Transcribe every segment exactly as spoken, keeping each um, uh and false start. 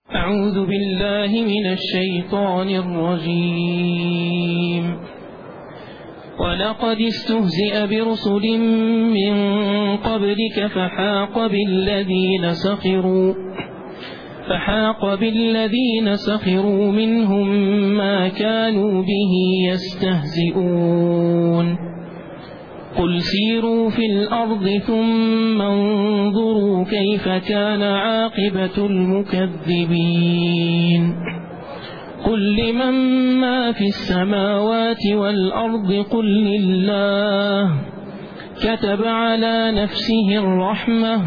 أعوذ بالله من الشيطان الرجيم. ولقد استهزئ برسل من قبلك فحاق بالذين سخروا فحاق بالذين سخروا منهم ما كانوا به يستهزئون. قل سيروا في الأرض ثم انظروا كيف كان عاقبة المكذبين. قل لمن ما في السماوات والأرض قل لله كتب على نفسه الرحمة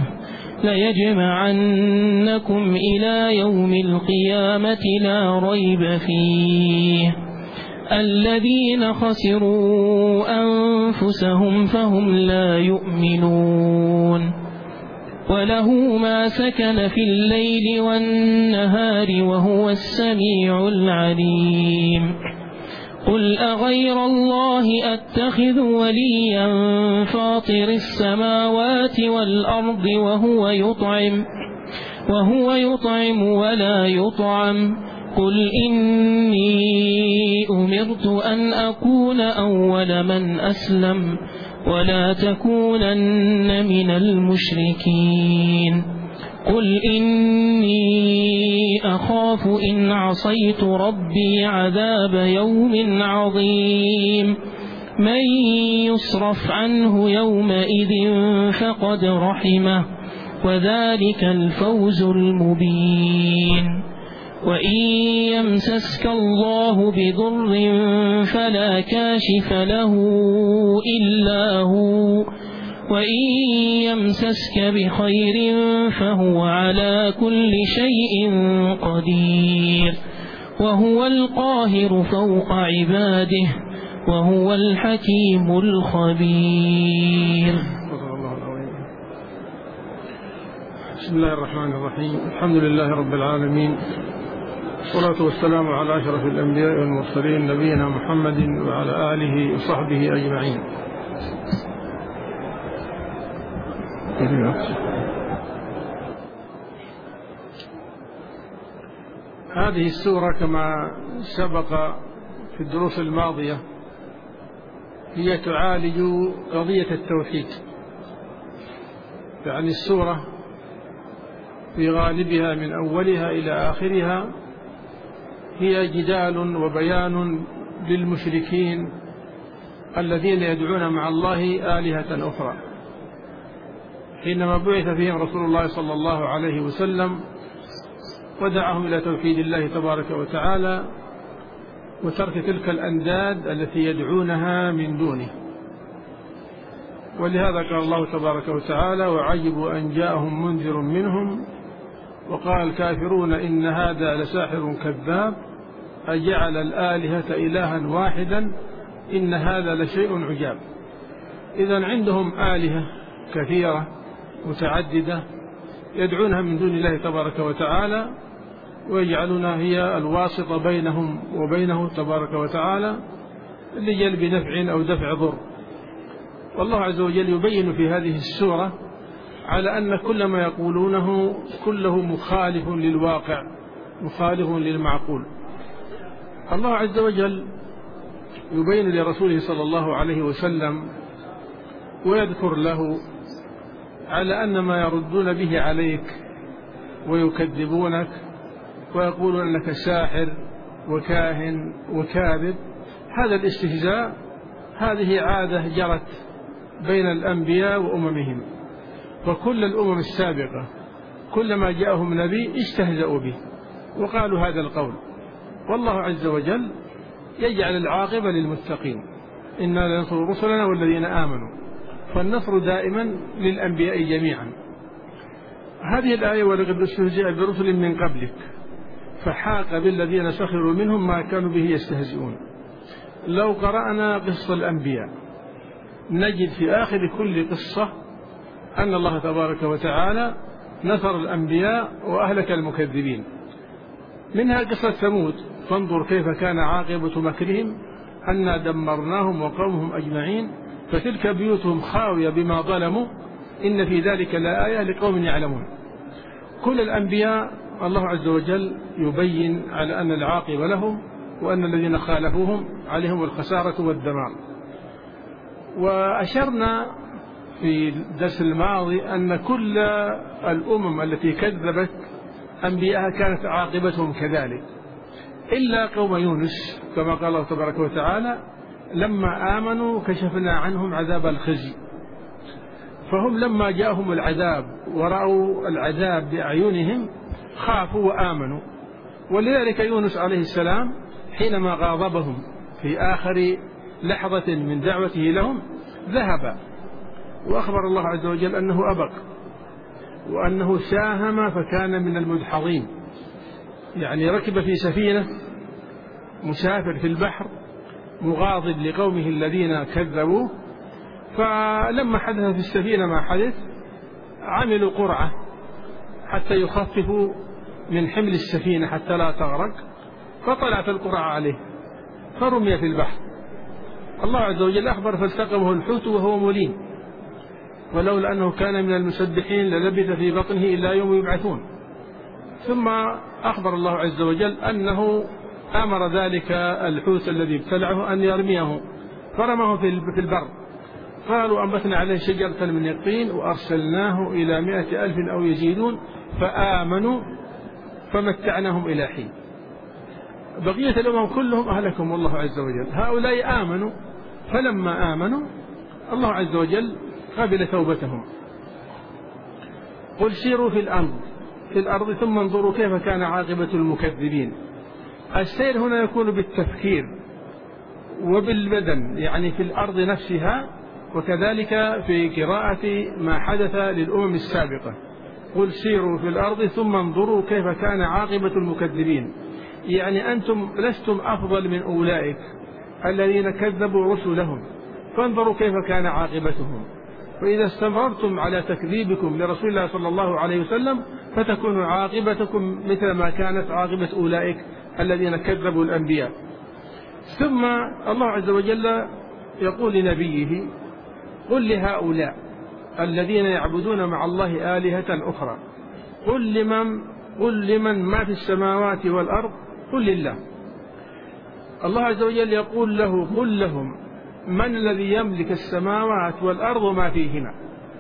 ليجمعنكم إلى يوم القيامة لا ريب فيه. الذين خسروا أنفسهم فهم لا يؤمنون. وله ما سكن في الليل والنهار وهو السميع العليم. قل أغير الله أتخذ وليا فاطر السماوات والأرض وهو يطعم وهو يطعم ولا يطعم. قل إني أمرت أن أكون أول من أسلم ولا تكونن من المشركين. قل إني أخاف إن عصيت ربي عذاب يوم عظيم. من يصرف عنه يومئذ فقد رحمه وذلك الفوز المبين. وإن يمسسك الله بضر فلا كاشف له إلا هو وإن يمسسك بخير فهو على كل شيء قدير وهو القاهر فوق عباده وهو الحكيم الخبير. بسم الله الرحمن الرحيم. الحمد لله رب العالمين، والصلاة والسلام على أشرف الأنبياء والمرسلين نبينا محمد وعلى آله وصحبه أجمعين. هذه السورة كما سبق في الدروس الماضية هي تعالج قضية التوحيد، يعني السورة في غالبها من أولها إلى آخرها هي جدال وبيان للمشركين الذين يدعون مع الله آلهة أخرى. حينما بعث فيهم رسول الله صلى الله عليه وسلم ودعاهم إلى توحيد الله تبارك وتعالى وترك تلك الأنداد التي يدعونها من دونه. ولهذا قال الله تبارك وتعالى: وعجبوا أن جاءهم منذر منهم وقال الكافرون إن هذا لساحر كذاب أجعل الآلهة إلها واحدا إن هذا لشيء عجاب. إذن عندهم آلهة كثيرة متعددة يدعونها من دون الله تبارك وتعالى ويجعلونها هي الواسطة بينهم وبينه تبارك وتعالى لجلب نفع أو دفع ضر. والله عز وجل يبين في هذه السورة على أن كل ما يقولونه كله مخالف للواقع، مخالف للمعقول. الله عز وجل يبين لرسوله صلى الله عليه وسلم ويذكر له على أن ما يردون به عليك ويكذبونك ويقولون أنك ساحر وكاهن وكاذب، هذا الاستهزاء هذه عادة جرت بين الأنبياء وأممهم، فكل الأمم السابقة كلما جاءهم نبي استهزأوا به وقالوا هذا القول. والله عز وجل يجعل العاقبة للمتقين: إنا لننصر رسلنا والذين آمنوا. فالنصر دائما للأنبياء جميعا. هذه الآية: ولقد استهزئ برسل من قبلك فحاق بالذين سخروا منهم ما كانوا به يستهزئون. لو قرأنا قصة الأنبياء نجد في آخر كل قصة أن الله تبارك وتعالى نصر الأنبياء وأهلك المكذبين. منها قصة ثمود: فانظر كيف كان عاقبة مكرهم أنا دمرناهم وقومهم أجمعين فتلك بيوتهم خاوية بما ظلموا إن في ذلك لآية لقوم يعلمون. كل الأنبياء الله عز وجل يبين على أن العاقبة لهم، وأن الذين خالفوهم عليهم الخسارة والدمار. وأشرنا في الدرس الماضي أن كل الأمم التي كذبت أنبياءها كانت عاقبتهم كذلك، إلا قوم يونس، كما قال الله تبارك وتعالى: لما آمنوا كشفنا عنهم عذاب الخزي. فهم لما جاءهم العذاب ورأوا العذاب بأعينهم خافوا وآمنوا. ولذلك يونس عليه السلام حينما غاضبهم في آخر لحظة من دعوته لهم ذهب، وأخبر الله عز وجل أنه أبق، وأنه ساهم فكان من المدحضين، يعني ركب في سفينة مسافر في البحر مغاضب لقومه الذين كذبوه. فلما حدث في السفينة ما حدث عملوا قرعة حتى يخففوا من حمل السفينة حتى لا تغرق، فطلعت القرعة عليه فرمي في البحر. الله عز وجل أخبر: فالتقمه الحوت وهو مليم، ولولا أنه كان من المسبحين للبث في بطنه إلى يوم يبعثون. ثم أخبر الله عز وجل أنه أمر ذلك الحوت الذي ابتلعه أن يرميه، فرمه في البر. قالوا: أنبتنا عليه شجرة من يقطين وأرسلناه إلى مائة ألف أو يزيدون فآمنوا فمتعناهم إلى حين. بقية الأمم كلهم أهلكهم الله عز وجل. هؤلاء آمنوا، فلما آمنوا الله عز وجل قبل توبتهم. قل سيروا في الأرض في الأرض ثم انظروا كيف كان عاقبة المكذبين. السير هنا يكون بالتفكير وبالبدن، يعني في الأرض نفسها، وكذلك في قراءة ما حدث للأمم السابقة: قل سيروا في الأرض ثم انظروا كيف كان عاقبة المكذبين. يعني أنتم لستم أفضل من أولئك الذين كذبوا رسلهم، فانظروا كيف كان عاقبتهم. فإذا استمررتم على تكذيبكم لرسول الله صلى الله عليه وسلم فتكون عاقبتكم مثل ما كانت عاقبة أولئك الذين كذبوا الأنبياء. ثم الله عز وجل يقول لنبيه: قل لهؤلاء الذين يعبدون مع الله آلهة أخرى قل لمن, قل لمن ما في السماوات والأرض قل لله. الله عز وجل يقول له: قل لهم من الذي يملك السماوات والأرض وما فيهما.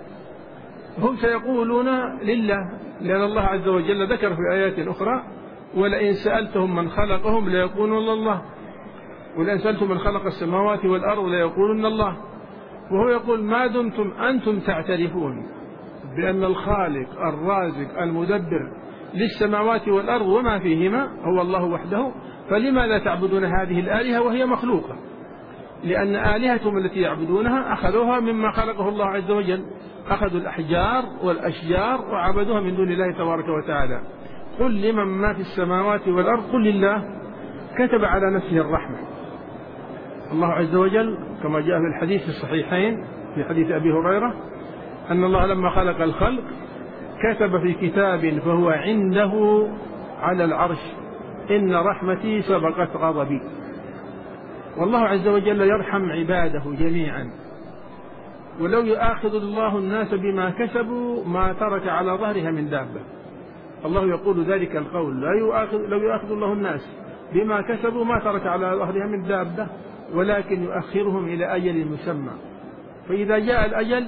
هم سيقولون لله، لأن الله عز وجل ذكر في آيات أخرى: ولئن سألتهم من خلقهم ليقولون الله، ولئن سألتم من خلق السماوات والأرض ليقولون الله. وهو يقول: ما دمتم أنتم تعترفون بأن الخالق الرازق المدبر للسماوات والأرض وما فيهما هو الله وحده، فلماذا تعبدون هذه الآلهة وهي مخلوقة؟ لأن آلهتهم التي يعبدونها أخذوها مما خلقه الله عز وجل، أخذوا الأحجار والأشجار وعبدوها من دون الله تبارك وتعالى. قل لمن ما في السماوات والأرض قل لله. كتب على نفسه الرحمة الله عز وجل كما جاء في الحديث الصحيحين في حديث أبي هريرة أن الله لما خلق الخلق كتب في كتاب فهو عنده على العرش: إن رحمتي سبقت غضبي. والله عز وجل يرحم عباده جميعا، ولو يؤاخذ الله الناس بما كسبوا ما ترك على ظهرها من دابة. الله يقول ذلك القول: لا يؤاخذ لو يؤاخذ الله الناس بما كسبوا ما ترك على ظهرها من دابة، ولكن يؤخرهم إلى أجل مسمى. فإذا جاء الأجل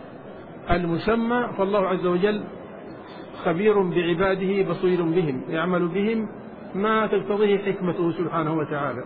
المسمى فالله عز وجل خبير بعباده بصير بهم، يعمل بهم ما تقتضيه حكمته سبحانه وتعالى.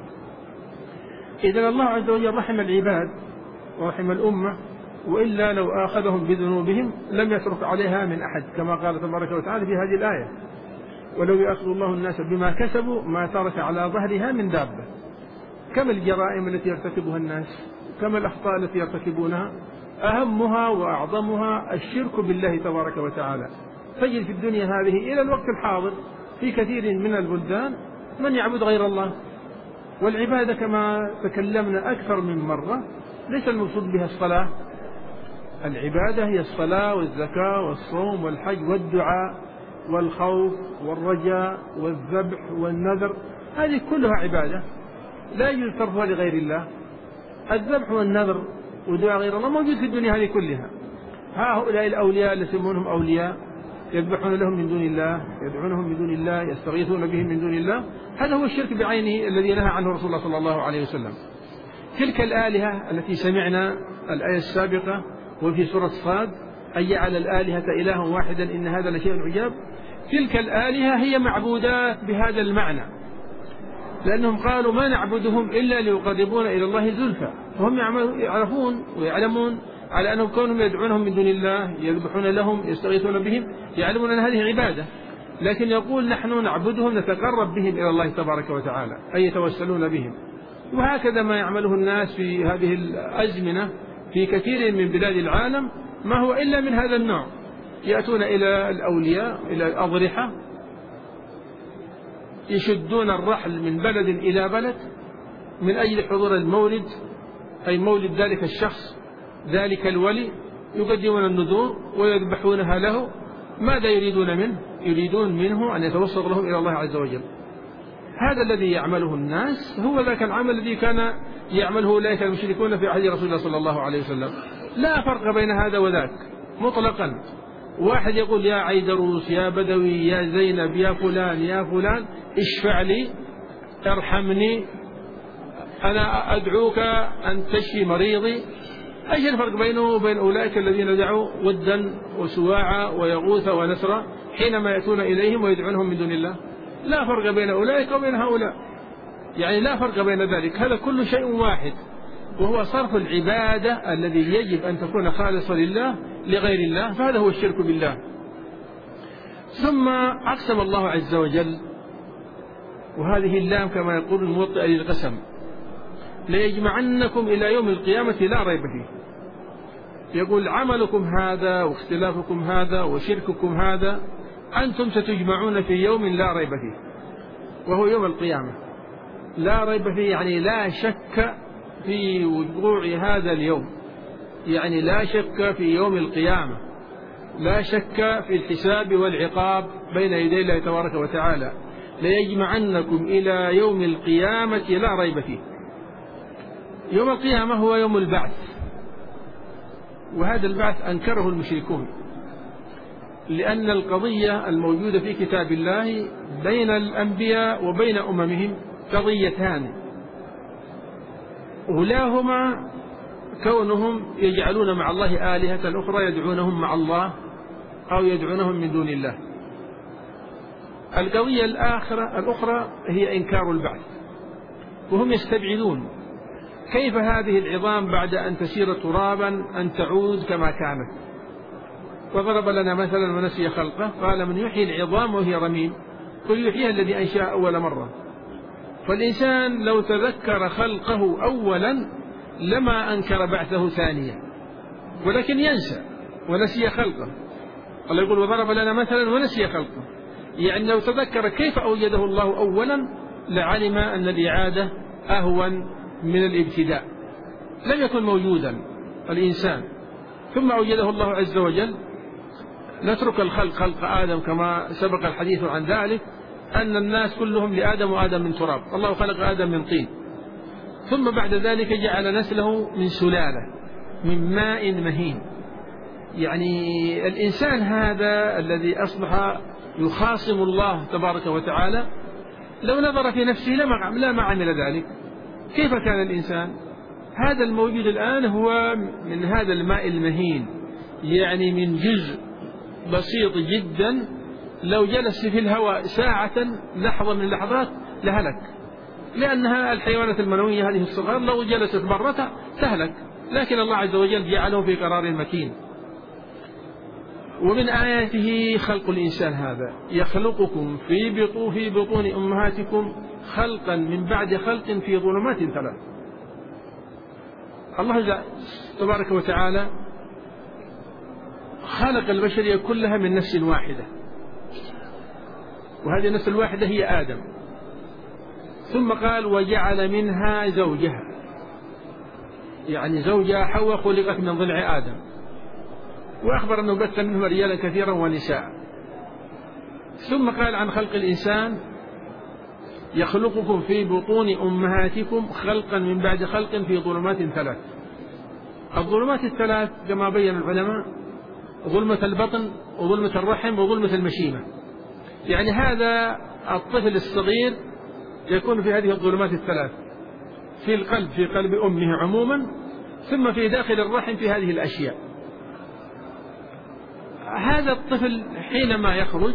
إذن الله عز وجل رحم العباد ورحم الأمة، وإلا لو آخذهم بذنوبهم لم يترك عليها من أحد، كما قال تبارك وتعالى في هذه الآية: ولو يأخذ الله الناس بما كسبوا ما ترك على ظهرها من دابة. كم الجرائم التي يرتكبها الناس، كم الأخطاء التي يرتكبونها، أهمها وأعظمها الشرك بالله تبارك وتعالى. تجد في الدنيا هذه إلى الوقت الحاضر في كثير من البلدان من يعبد غير الله. والعبادة كما تكلمنا أكثر من مرة ليس المقصود بها الصلاة، العبادة هي الصلاة والزكاة والصوم والحج والدعاء والخوف والرجاء والذبح والنذر، هذه كلها عبادة لا يجوز صرفها لغير الله. الذبح والنذر ودعاء غير الله موجود في الدنيا هذه كلها. هؤلاء الأولياء اللي يسمونهم أولياء يذبحون لهم من دون الله، يدعونهم من دون الله، يستغيثون بهم من دون الله. هذا هو الشرك بعينه الذي نهى عنه رسول الله صلى الله عليه وسلم. تلك الآلهة التي سمعنا الآية السابقة وفي سورة صاد أن جعل الآلهة إلها واحدا إن هذا لشيء عجاب، تلك الآلهة هي معبودات بهذا المعنى، لأنهم قالوا ما نعبدهم إلا ليقربونا إلى الله زلفى، فهم يعرفون ويعلمون على أنهم كونهم يدعونهم من دون الله، يذبحون لهم، يستغيثون بهم، يعلمون أن هذه عبادة، لكن يقول نحن نعبدهم نتقرب بهم إلى الله تبارك وتعالى، أي يتوسلون بهم. وهكذا ما يعمله الناس في هذه الأزمنة في كثير من بلاد العالم ما هو إلا من هذا النوع، يأتون إلى الأولياء، إلى الأضرحة، يشدون الرحل من بلد إلى بلد من أجل حضور المولد، أي مولد ذلك الشخص ذلك الولي، يقدمون النذور ويذبحونها له. ماذا يريدون منه؟ يريدون منه أن يتوسط لهم إلى الله عز وجل. هذا الذي يعمله الناس هو ذاك العمل الذي كان يعمله أولئك المشركون في عهد رسول الله صلى الله عليه وسلم، لا فرق بين هذا وذاك مطلقا. واحد يقول يا عيدروس، يا بدوي، يا زينب، يا فلان، يا فلان اشفع لي، ارحمني، أنا أدعوك أن تشفي مريضي. أيش الفرق بينه وبين أولئك الذين دعوا ودا وسواعا ويغوث ونسرا حينما يأتون إليهم ويدعونهم من دون الله؟ لا فرق بين أولئك وبين هؤلاء، يعني لا فرق بين ذلك، هذا كل شيء واحد، وهو صرف العبادة الذي يجب أن تكون خالصة لله لغير الله، فهذا هو الشرك بالله. ثم أقسم الله عز وجل، وهذه اللام كما يقول الموطئ للقسم، ليجمعنكم إلى يوم القيامة لا ريب فيه. يقول عملكم هذا واختلافكم هذا وشرككم هذا أنتم ستجمعون في يوم لا ريب فيه، وهو يوم القيامة. لا ريب فيه يعني لا شك في وقوع هذا اليوم، يعني لا شك في يوم القيامة، لا شك في الحساب والعقاب بين يدي الله تبارك وتعالى. ليجمعنكم إلى يوم القيامة لا ريب فيه. يوم القيامة هو يوم البعث، وهذا البعث أنكره المشركون، لأن القضية الموجودة في كتاب الله بين الأنبياء وبين أممهم قضيتان، أولاهما كونهم يجعلون مع الله آلهة أخرى يدعونهم مع الله أو يدعونهم من دون الله. القضية الآخرة الأخرى هي إنكار البعث، وهم يستبعدون كيف هذه العظام بعد أن تسير ترابا أن تعود كما كانت. وضرب لنا مثلا ونسي خلقه، قال من يحيي العظام وهي رميم قل يحييها الذي أنشأ أول مرة. فالإنسان لو تذكر خلقه أولا لما أنكر بعثه ثانيا، ولكن ينسى ونسي خلقه. الله يقول وضرب لنا مثلا ونسي خلقه، يعني لو تذكر كيف أوجده الله أولا لعلم أن الإعادة أهون من الابتداء. لم يكن موجودا الإنسان ثم أوجده الله عز وجل. نترك الخلق خلق آدم كما سبق الحديث عن ذلك، أن الناس كلهم لآدم وآدم من تراب، الله خلق آدم من طين، ثم بعد ذلك جعل نسله من سلالة من ماء مهين. يعني الإنسان هذا الذي أصبح يخاصم الله تبارك وتعالى لو نظر في نفسه لما لا ما عمل ذلك. كيف كان الإنسان؟ هذا الموجود الآن هو من هذا الماء المهين، يعني من جزء بسيط جدا، لو جلس في الهواء ساعة لحظة من اللحظات لهلك، لأنها الحيوانات المنوية هذه الصغار لو جلست مرة تهلك، لكن الله عز وجل جعله في قرار مكين. ومن آياته خلق الإنسان هذا، يخلقكم في بطون في بطون أمهاتكم خلقا من بعد خلق في ظلمات ثلاث. الله تبارك وتعالى خلق البشرية كلها من نفس واحدة، وهذه النفس الواحدة هي آدم. ثم قال وجعل منها زوجها، يعني زوجها حواء خلقت من ضلع آدم، وأخبر أنه بث منه رجالا كثيرا ونساء. ثم قال عن خلق الإنسان يخلقكم في بطون أمهاتكم خلقا من بعد خلق في ظلمات ثلاث. الظلمات الثلاث كما بين العلماء ظلمة البطن وظلمة الرحم وظلمة المشيمة. يعني هذا الطفل الصغير يكون في هذه الظلمات الثلاث، في القلب في قلب أمه عموما، ثم في داخل الرحم في هذه الأشياء. هذا الطفل حينما يخرج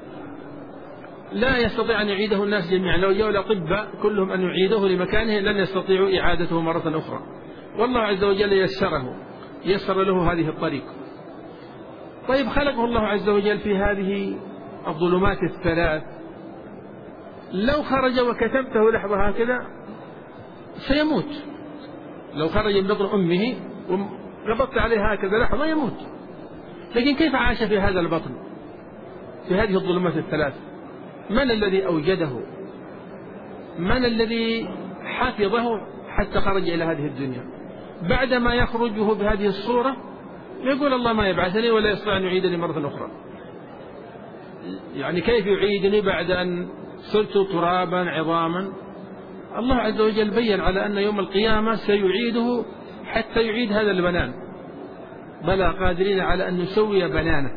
لا يستطيع أن يعيده الناس جميعا، لو جاءوا الأطباء كلهم أن يعيدوه لمكانه لن يستطيعوا إعادته مرة أخرى، والله عز وجل يسره يسر له هذه الطريق. طيب خلقه الله عز وجل في هذه الظلمات الثلاث، لو خرج وكتبته لحظة هكذا سيموت. لو خرج من بطن أمه وربطت عليه هكذا لحظة يموت. لكن كيف عاش في هذا البطن في هذه الظلمات الثلاث؟ من الذي أوجده؟ من الذي حفظه حتى خرج إلى هذه الدنيا؟ بعدما يخرجه بهذه الصورة يقول الله ما يبعثني ولا يستطيع أن يعيدني مرة أخرى. يعني كيف يعيدني بعد أن صرت ترابا عظاما؟ الله عز وجل بين على أن يوم القيامة سيعيده حتى يعيد هذا البنان. بلى قادرين على أن نسوي بنانه.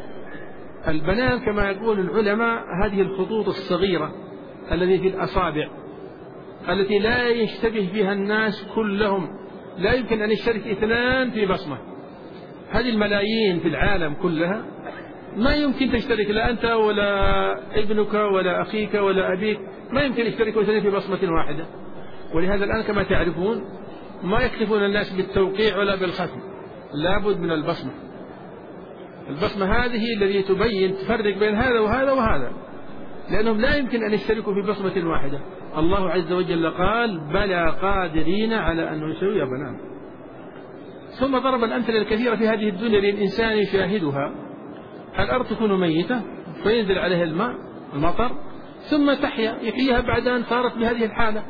البنان كما يقول العلماء هذه الخطوط الصغيرة التي في الأصابع التي لا يشتبه فيها الناس كلهم، لا يمكن أن يشترك اثنان في بصمة. هذه الملايين في العالم كلها ما يمكن تشترك، لا أنت ولا ابنك ولا أخيك ولا أبيك ما يمكن يشتركوا اثنين في بصمة واحدة. ولهذا الآن كما تعرفون ما يكتفون الناس بالتوقيع ولا بالختم، لابد من البصمة. البصمة هذه التي تبين تفرق بين هذا وهذا وهذا، لأنهم لا يمكن أن يشتركوا في بصمة واحدة. الله عز وجل قال بلى قادرين على أن نسوي بنان. ثم ضرب الأمثلة الكثيرة في هذه الدنيا للإنسان يشاهدها. الأرض تكون ميتة فينزل عليها الماء المطر ثم تحيا، يحييها بعد أن صارت بهذه الحالة.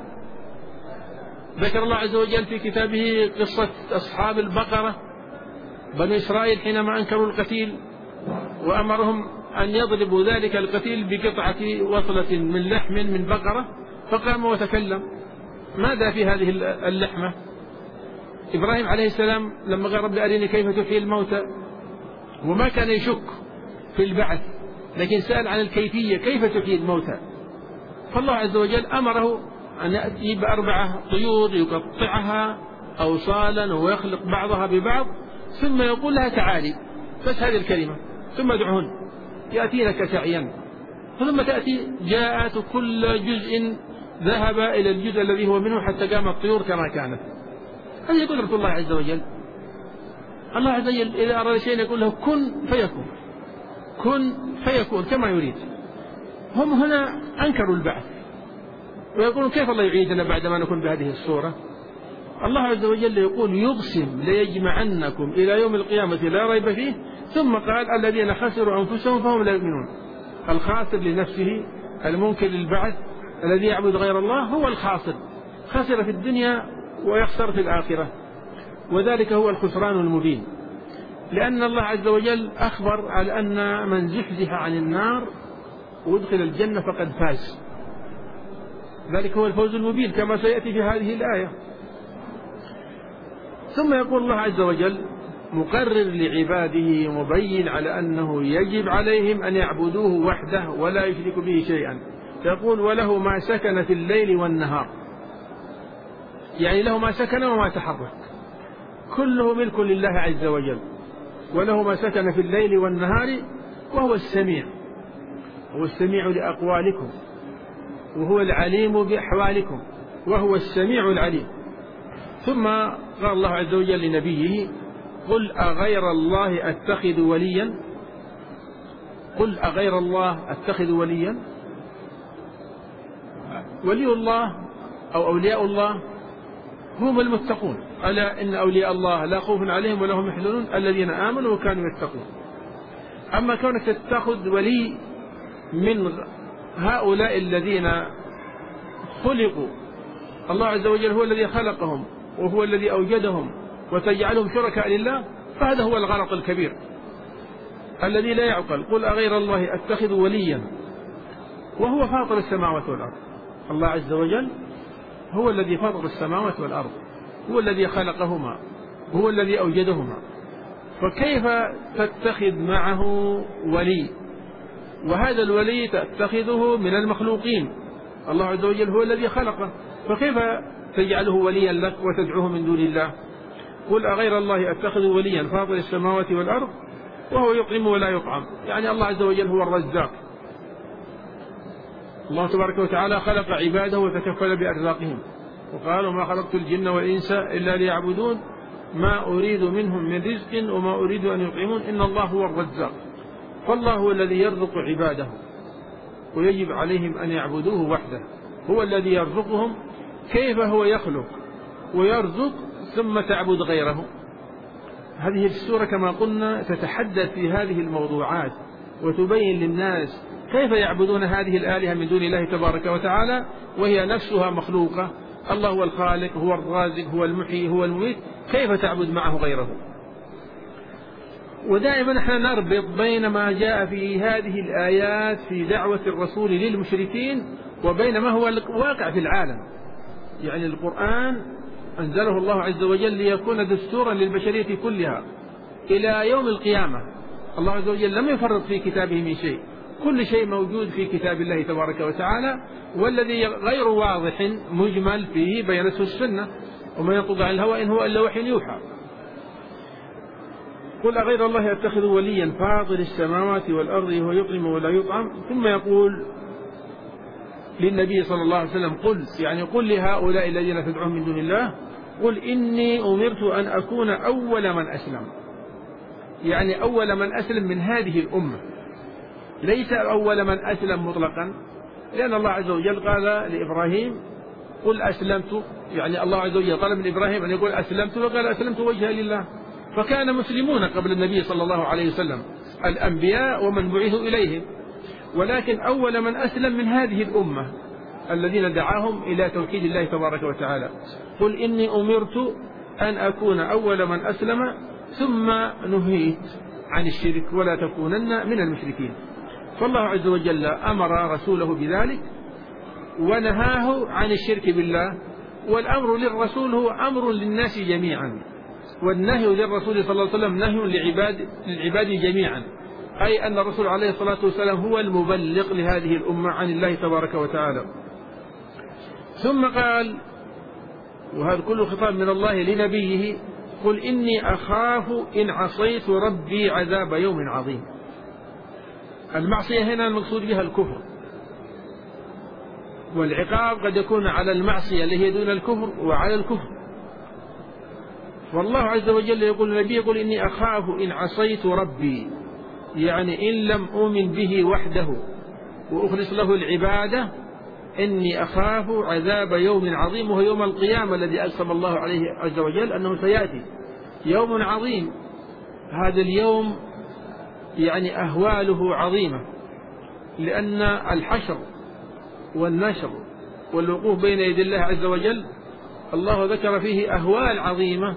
ذكر الله عز وجل في كتابه قصة أصحاب البقرة بني إسرائيل حينما أنكروا القتيل وأمرهم أن يضربوا ذلك القتيل بقطعة وصلة من لحم من بقرة، فقام وتكلم. ماذا في هذه اللحمة؟ إبراهيم عليه السلام لما قال رب أريني كيف تحيي الموتى، وما كان يشك في البعث لكن سأل عن الكيفية كيف تحيي الموتى. فالله عز وجل أمره أن يأتي بأربعة طيور يقطعها أوصالا ويخلق بعضها ببعض ثم يقول لها تعالي، بس هذه الكلمة، ثم ادعهن يأتينك سعيا، ثم تأتي جاءت كل جزء ذهب إلى الجزء الذي هو منه حتى قامت الطيور كما كانت. هذه قدرة الله عز وجل. الله عز وجل إذا أراد شيئا يقول له كن فيكون، كن فيكون كما يريد. هم هنا أنكروا البعث ويقولون كيف الله يعيدنا بعدما نكون بهذه الصورة؟ الله عز وجل يقول يقسم ليجمعنكم إلى يوم القيامة لا ريب فيه، ثم قال الذين خسروا أنفسهم فهم لا يؤمنون. الخاسر لنفسه المنكر للبعث الذي يعبد غير الله هو الخاسر، خسر في الدنيا ويخسر في الآخرة، وذلك هو الخسران المبين. لأن الله عز وجل أخبر على أن من زحزح عن النار وادخل الجنة فقد فاز، ذلك هو الفوز المبين كما سيأتي في هذه الآية. ثم يقول الله عز وجل مقرر لعباده مبين على أنه يجب عليهم أن يعبدوه وحده ولا يشركوا به شيئا. يقول وله ما سكن في الليل والنهار، يعني له ما سكن وما تحرك، كله ملك لله عز وجل. وله ما سكن في الليل والنهار وهو السميع، هو السميع لأقوالكم وهو العليم بأحوالكم وهو السميع العليم. ثم قال الله عز وجل لنبيه قل أغير الله أتخذ وليا، قل أغير الله أتخذ وليا. ولي الله أو أولياء الله هم المتقون، ألا إن أولياء الله لا خوف عليهم ولا هم يحزنون الذين آمنوا وكانوا يتقون. أما كونك تتخذ ولي من هؤلاء الذين خلقوا، الله عز وجل هو الذي خلقهم وهو الذي أوجدهم، وتجعلهم شركاء لله، فهذا هو الغلط الكبير الذي لا يعقل. قل أغير الله أتخذ وليا وهو فاطر السماوات والأرض. الله عز وجل هو الذي فاطر السماوات والأرض، هو الذي خلقهما، هو الذي أوجدهما، فكيف تتخذ معه ولي؟ وهذا الولي تتخذه من المخلوقين، الله عز وجل هو الذي خلقه، فكيف تجعله وليا لك وتدعوه من دون الله؟ قل أغير الله أتخذ وليا فاطر السماوات والأرض وهو يطعم ولا يطعم. يعني الله عز وجل هو الرزاق، الله تبارك وتعالى خلق عباده وتكفل بأرزاقهم، وقال وما خلقت الجن والإنس إلا ليعبدون ما أريد منهم من رزق وما أريد أن يطعمون إن الله هو الرزاق. فالله هو الذي يرزق عباده ويجب عليهم أن يعبدوه وحده، هو الذي يرزقهم. كيف هو يخلق ويرزق ثم تعبد غيره؟ هذه السورة كما قلنا تتحدث في هذه الموضوعات وتبين للناس كيف يعبدون هذه الآلهة من دون الله تبارك وتعالى وهي نفسها مخلوقة. الله هو الخالق، هو الرازق، هو المحيي، هو المميت، كيف تعبد معه غيره؟ ودائما نحن نربط بين ما جاء في هذه الآيات في دعوة الرسول للمشركين وبين ما هو الواقع في العالم. يعني القرآن أنزله الله عز وجل ليكون دستورا للبشرية كلها إلى يوم القيامة. الله عز وجل لم يفرط في كتابه من شيء، كل شيء موجود في كتاب الله تبارك وتعالى، والذي غير واضح مجمل فيه بينته السنة، وما ينطق عن الهوى إن هو إلا وحي يوحى. قل أغير الله أتخذ وليا فاطر السماوات والأرض وهو يطعم ولا يطعم. ثم يقول للنبي صلى الله عليه وسلم قل، يعني قل لهؤلاء الذين تدعون من دون الله قل إني أمرت أن أكون أول من أسلم، يعني أول من أسلم من هذه الأمة، ليس أول من أسلم مطلقا، لأن الله عز وجل قال لإبراهيم قل أسلمت، يعني الله عز وجل طلب من إبراهيم أن يقول أسلمت وقال أسلمت وجهي لله، فكان مسلمون قبل النبي صلى الله عليه وسلم الأنبياء ومن بعثوا إليهم، ولكن أول من أسلم من هذه الأمة الذين دعاهم إلى توحيد الله تبارك وتعالى. قل إني أمرت أن أكون أول من أسلم ثم نهيت عن الشرك ولا تكونن من المشركين. فالله عز وجل أمر رسوله بذلك ونهاه عن الشرك بالله، والأمر للرسول هو أمر للناس جميعا، والنهي للرسول صلى الله عليه وسلم نهي للعباد, للعباد جميعا، أي أن الرسول عليه الصلاة والسلام هو المبلغ لهذه الأمة عن الله تبارك وتعالى. ثم قال، وهذا كله خطاب من الله لنبيه، قل إني أخاف إن عصيت ربي عذاب يوم عظيم. المعصية هنا المقصود بها الكفر، والعقاب قد يكون على المعصية اللي هي دون الكفر وعلى الكفر. والله عز وجل يقول النبي يقول إني أخاف إن عصيت ربي، يعني إن لم أؤمن به وحده وأخلص له العبادة، إني أخاف عذاب يوم عظيم، وهو يوم القيامة الذي أقسم الله عليه عز وجل أنه سيأتي يوم عظيم. هذا اليوم يعني أهواله عظيمة، لأن الحشر والنشر والوقوف بين يدي الله عز وجل الله ذكر فيه أهوال عظيمة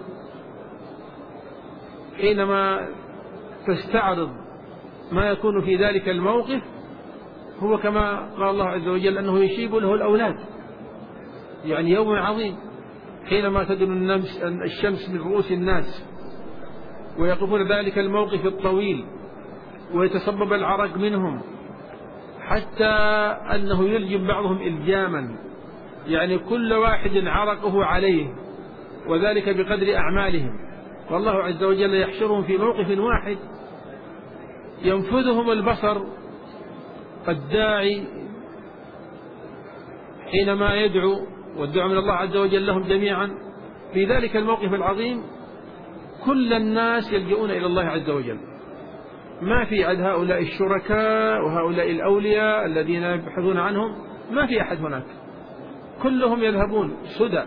حينما تستعرض ما يكون في ذلك الموقف. هو كما قال الله عز وجل أنه يشيب له الأولاد، يعني يوم عظيم حينما تدن الشمس من رؤوس الناس ويقفون ذلك الموقف الطويل ويتصبب العرق منهم حتى أنه يلجم بعضهم إلجاما، يعني كل واحد عرقه عليه، وذلك بقدر أعمالهم. والله عز وجل يحشرهم في موقف واحد ينفذهم البصر الداعي حينما يدعو، والدعاء من الله عز وجل لهم جميعا. في ذلك الموقف العظيم كل الناس يلجؤون إلى الله عز وجل، ما في عد هؤلاء الشركاء وهؤلاء الأولياء الذين يبحثون عنهم، ما في أحد هناك، كلهم يذهبون سدى،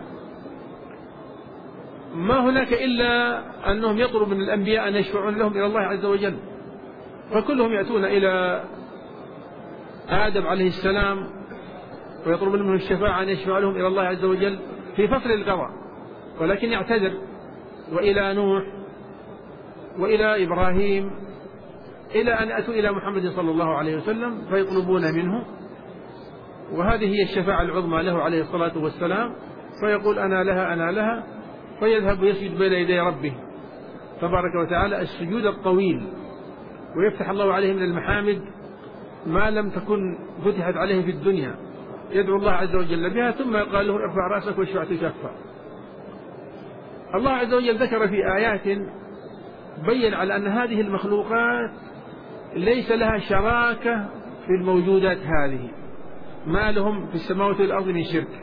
ما هناك إلا أنهم يطلب من الأنبياء أن يشفعون لهم إلى الله عز وجل. فكلهم يأتون إلى آدم عليه السلام ويطلب منهم الشفاعة أن يشفع لهم إلى الله عز وجل في فصل القضاء، ولكن يعتذر، وإلى نوح وإلى إبراهيم، إلى أن أتوا إلى محمد صلى الله عليه وسلم فيطلبون منه، وهذه هي الشفاعة العظمى له عليه الصلاة والسلام. فيقول أنا لها أنا لها، فيذهب ويسجد بين يدي ربه تبارك وتعالى السجود الطويل، ويفتح الله عليه من المحامد ما لم تكن فتحت عليه في الدنيا، يدعو الله عز وجل بها، ثم يقال له ارفع رأسك واشفع تشفع. الله عز وجل ذكر في آيات بين على أن هذه المخلوقات ليس لها شراكة في الموجودات هذه، ما لهم في السماوات والأرض من شرك،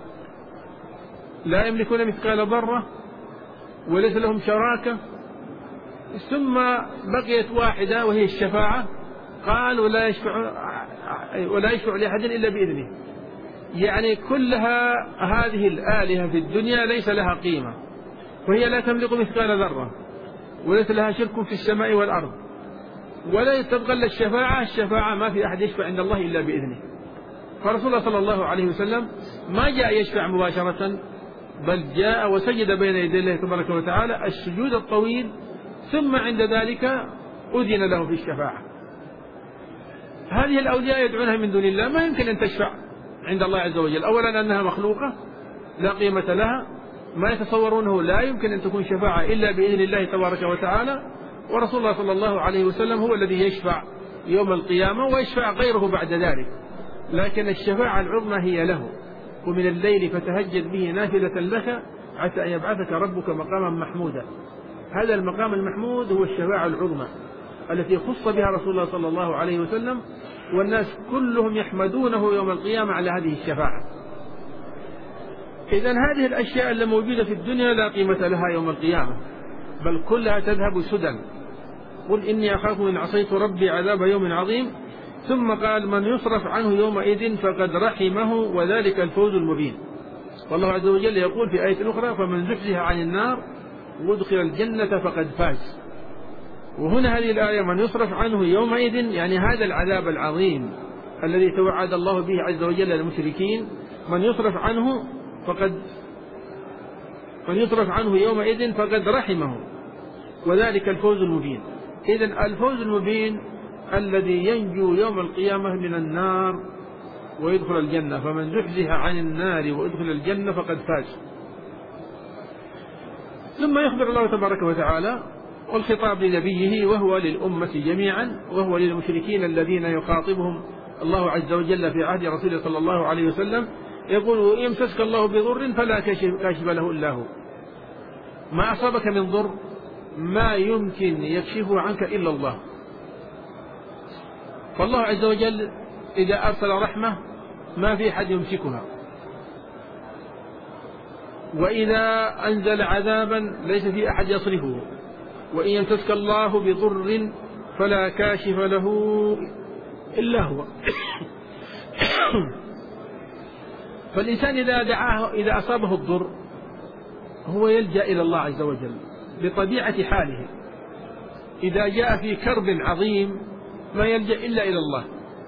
لا يملكون مثقال ذرة وليس لهم شراكة. ثم بقيت واحدة وهي الشفاعة، قال ولا يشفع ولا يشفع لأحد إلا بإذنه. يعني كلها هذه الآلهة في الدنيا ليس لها قيمة، وهي لا تملك مثقال ذرة، وليس لها شرك في السماء والأرض، ولا تبقى إلا الشفاعة. الشفاعة ما في أحد يشفع عند الله إلا بإذنه. فرسول الله صلى الله عليه وسلم ما جاء يشفع مباشرة، بل جاء وسجد بين يدي الله تبارك وتعالى السجود الطويل، ثم عند ذلك أذن له في الشفاعة. هذه الأولياء يدعونها من دون الله ما يمكن أن تشفع عند الله عز وجل. أولا أنها مخلوقة لا قيمة لها، ما يتصورونه لا يمكن أن تكون شفاعة إلا بإذن الله تبارك وتعالى. ورسول الله صلى الله عليه وسلم هو الذي يشفع يوم القيامة، ويشفع غيره بعد ذلك، لكن الشفاعة العظمى هي له. ومن الليل فتهجد به نافلة لك عسى أن يبعثك ربك مقاما محمودا. هذا المقام المحمود هو الشفاعة العظمى التي خص بها رسول الله صلى الله عليه وسلم، والناس كلهم يحمدونه يوم القيامة على هذه الشفاعة. إذن هذه الأشياء اللي موجودة في الدنيا لا قيمة لها يوم القيامة، بل كلها تذهب سدى. قل إني أخاف إن عصيت ربي عذاب يوم عظيم. ثم قال من يصرف عنه يومئذ فقد رحمه وذلك الفوز المبين. والله عز وجل يقول في آية أخرى فمن زحزح عن النار وادخل الجنة فقد فاز. وهنا هذه الآية من يصرف عنه يومئذ يعني هذا العذاب العظيم الذي توعد الله به عز وجل للمشركين، من يصرف عنه فقد من يصرف عنه يومئذ فقد رحمه وذلك الفوز المبين. إذن الفوز المبين الذي ينجو يوم القيامة من النار ويدخل الجنة، فمن زحزح عن النار ويدخل الجنة فقد فاز. ثم يخبر الله تبارك وتعالى، والخطاب لنبيه وهو للأمة جميعا، وهو للمشركين الذين يخاطبهم الله عز وجل في عهد رسوله صلى الله عليه وسلم، يقول يمسسك الله بضر فلا كاشف له إلا هو. ما أصابك من ضر ما يمكن يكشفه عنك إلا الله. فالله عز وجل إذا أرسل رحمة ما في أحد يمسكها، وإذا أنزل عذابا ليس في أحد يصرفه. وإن يمسسك الله بضر فلا كاشف له إلا هو. فالإنسان إذا دعاه إذا أصابه الضر هو يلجأ إلى الله عز وجل بطبيعة حاله. إذا جاء في كرب عظيم ما يلجأ إلا إلى الله.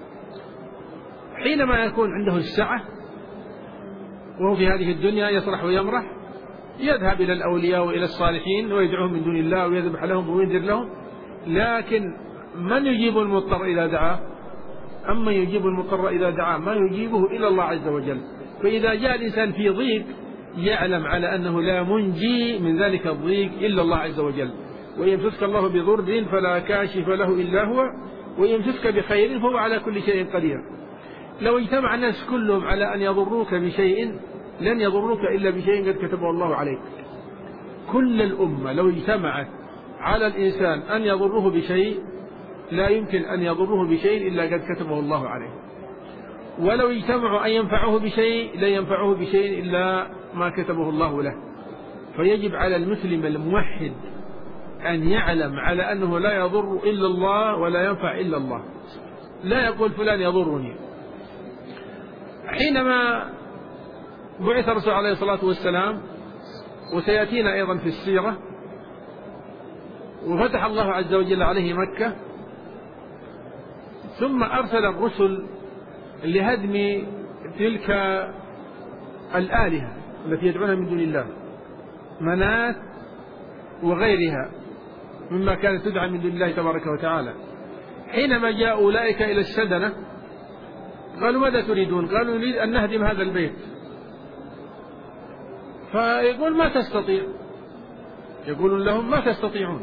حينما يكون عنده السعة وهو في هذه الدنيا يصرح ويمرح، يذهب إلى الأولياء وإلى الصالحين ويدعوهم من دون الله ويذبح لهم وينذر لهم. لكن من يجيب المضطر إذا دعاه؟ أما يجيب المضطر إذا دعاه ما يجيبه إلا الله عز وجل. فإذا جاء الإنسان في ضيق يعلم على أنه لا منجي من ذلك الضيق إلا الله عز وجل. ويمسسك الله بضر فلا كاشف له إلا هو، ويمسسك بخير فهو على كل شيء قدير. لو اجتمع الناس كلهم على أن يضروك بشيء لن يضروك إلا بشيء قد كتبه الله عليك. كل الأمة لو اجتمعت على الإنسان أن يضره بشيء لا يمكن أن يضره بشيء إلا قد كتبه الله عليه. ولو اجتمعوا أن ينفعوه بشيء لا ينفعوه بشيء إلا ما كتبه الله له. فيجب على المسلم الموحد أن يعلم على أنه لا يضر إلا الله ولا ينفع إلا الله. لا يقول فلان يضرني. حينما بعث الرسول عليه الصلاة والسلام، وسيأتينا أيضا في السيرة، وفتح الله عز وجل عليه مكة، ثم أرسل الرسل لهدم تلك الآلهة التي يدعونها من دون الله، منات وغيرها مما كانت تدعى من دون الله تبارك وتعالى. حينما جاء أولئك إلى السدنة قالوا ماذا تريدون؟ قالوا نريد أن نهدم هذا البيت. فيقول ما تستطيع. يقولون لهم ما تستطيعون.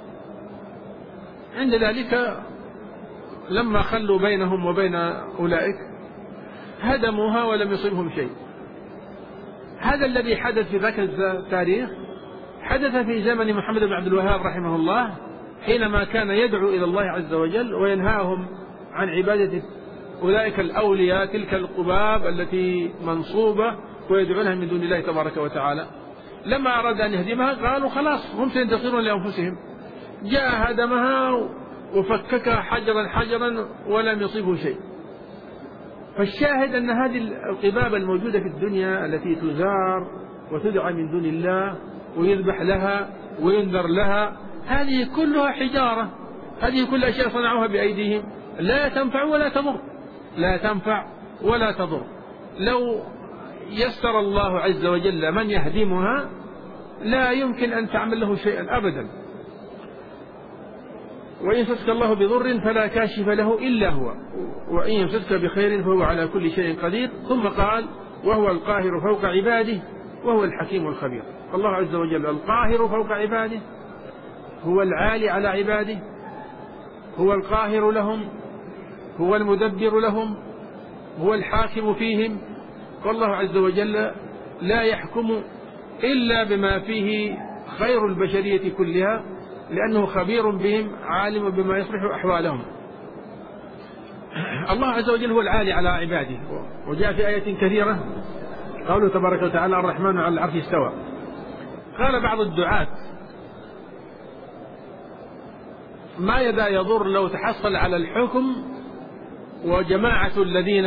عند ذلك لما خلوا بينهم وبين أولئك هدموها ولم يصبهم شيء. هذا الذي حدث في ذاك التاريخ حدث في زمن محمد بن عبد الوهاب رحمه الله، حينما كان يدعو إلى الله عز وجل وينهاهم عن عبادة أولئك الأولياء، تلك القباب التي منصوبة ويدعونها من دون الله تبارك وتعالى. لما أراد أن يهدمها قالوا خلاص هم سينتصرون لأنفسهم، جاء هدمها وفككها حجرا حجرا ولم يصيبه شيء. فالشاهد أن هذه القباب الموجودة في الدنيا التي تزار وتدعى من دون الله ويذبح لها وينذر لها، هذه كلها حجارة، هذه كل أشياء صنعوها بأيديهم، لا تنفع ولا تضر، لا تنفع ولا تضر. لو يسر الله عز وجل من يهدمها لا يمكن أن تعمل له شيئا أبدا. وإن يمسسك الله بضر فلا كاشف له إلا هو، وإن يمسسك بخير فهو على كل شيء قدير. ثم قال وهو القاهر فوق عباده وهو الحكيم الخبير. الله عز وجل القاهر فوق عباده، هو العالي على عباده، هو القاهر لهم، هو المدبر لهم، هو الحاكم فيهم. والله عز وجل لا يحكم إلا بما فيه خير البشرية كلها، لأنه خبير بهم عالم بما يصلح أحوالهم. الله عز وجل هو العالي على عباده. وجاء في آية كثيرة قوله تبارك وتعالى الرحمن على العرش استوى. قال بعض الدعاة ما يدا يضر لو تحصل على الحكم وجماعة الذين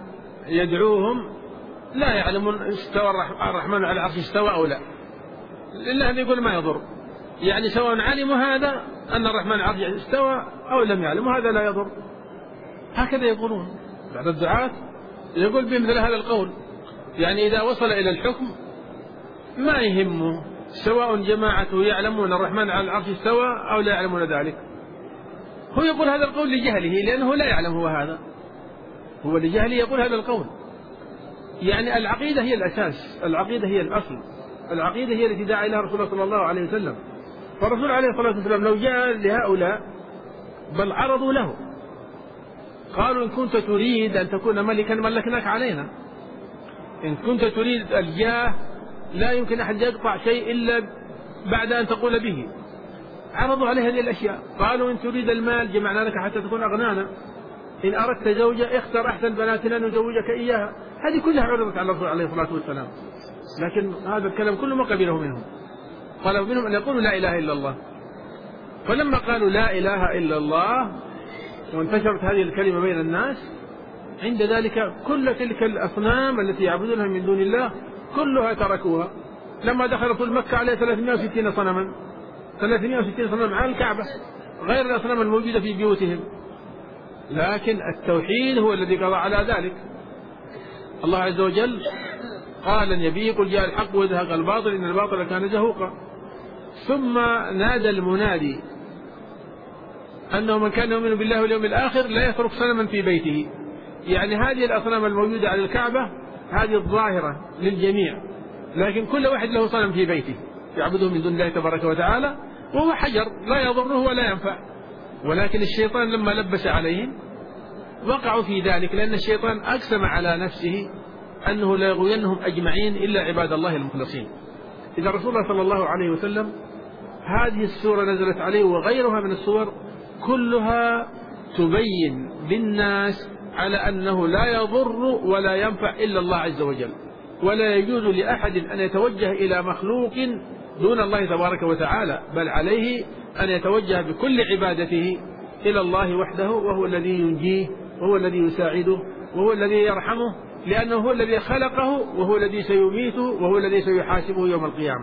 يدعوهم لا يعلمون استوى الرحمن على العرش استوى أو لا، لله يقول ما يضر، يعني سواء علموا هذا أن الرحمن على العرش استوى أو لم يعلموا هذا لا يضر. هكذا يقولون بعض الدعاة، يقول بمثل هذا القول، يعني إذا وصل إلى الحكم ما يهمه سواء جماعته يعلمون الرحمن على العرش استوى أو لا يعلمون ذلك. هو يقول هذا القول لجهله، لأنه لا يعلم هو هذا، هو لجهله يقول هذا القول. يعني العقيدة هي الأساس، العقيدة هي الأصل، العقيدة هي التي دعا إليها رسول الله صلى الله عليه وسلم. فالرسول عليه الصلاة والسلام لو جاء لهؤلاء بل عرضوا له قالوا إن كنت تريد أن تكون ملكا ملكناك علينا، إن كنت تريد الجاه لا يمكن أحد يقطع شيء إلا بعد أن تقول به. عرضوا عليه هذه الأشياء، قالوا إن تريد المال جمعنا لك حتى تكون أغنانا، إن أردت زوجة اختر أحسن بناتنا نزوجك إياها. هذه كلها عرضت على الرسول عليه الصلاة والسلام، لكن هذا الكلام كله ما قبله منهم. طلبوا منهم أن يقولوا لا إله إلا الله. فلما قالوا لا إله إلا الله وانتشرت هذه الكلمة بين الناس، عند ذلك كل تلك الأصنام التي يعبدونها من دون الله كلها تركوها. لما دخل رسول مكة عليه ثلاثمائة وستين صنما، ثلاثمائة وستين صنما على الكعبة غير الأصنام الموجودة في بيوتهم، لكن التوحيد هو الذي قضى على ذلك. الله عز وجل قال النبي قل جاء الحق وزهق الباطل إن الباطل كان زهوقا. ثم نادى المنادي أنه من كان يؤمن بالله واليوم الآخر لا يترك صنما في بيته. يعني هذه الأصنام الموجودة على الكعبة هذه الظاهرة للجميع، لكن كل واحد له صنم في بيته يعبده من دون الله تبارك وتعالى، وهو حجر لا يضره ولا ينفع. ولكن الشيطان لما لبس عليهم وقعوا في ذلك، لأن الشيطان أقسم على نفسه أنه لا يغوينهم أجمعين إلا عباد الله المخلصين. إذا رسول الله صلى الله عليه وسلم هذه السورة نزلت عليه وغيرها من السور كلها تبين للناس على أنه لا يضر ولا ينفع إلا الله عز وجل، ولا يجوز لأحد أن يتوجه إلى مخلوق دون الله تبارك وتعالى، بل عليه أن يتوجه بكل عبادته إلى الله وحده، وهو الذي ينجيه وهو الذي يساعده وهو الذي يرحمه، لأنه هو الذي خلقه وهو الذي سيميته وهو الذي سيحاسبه يوم القيامة.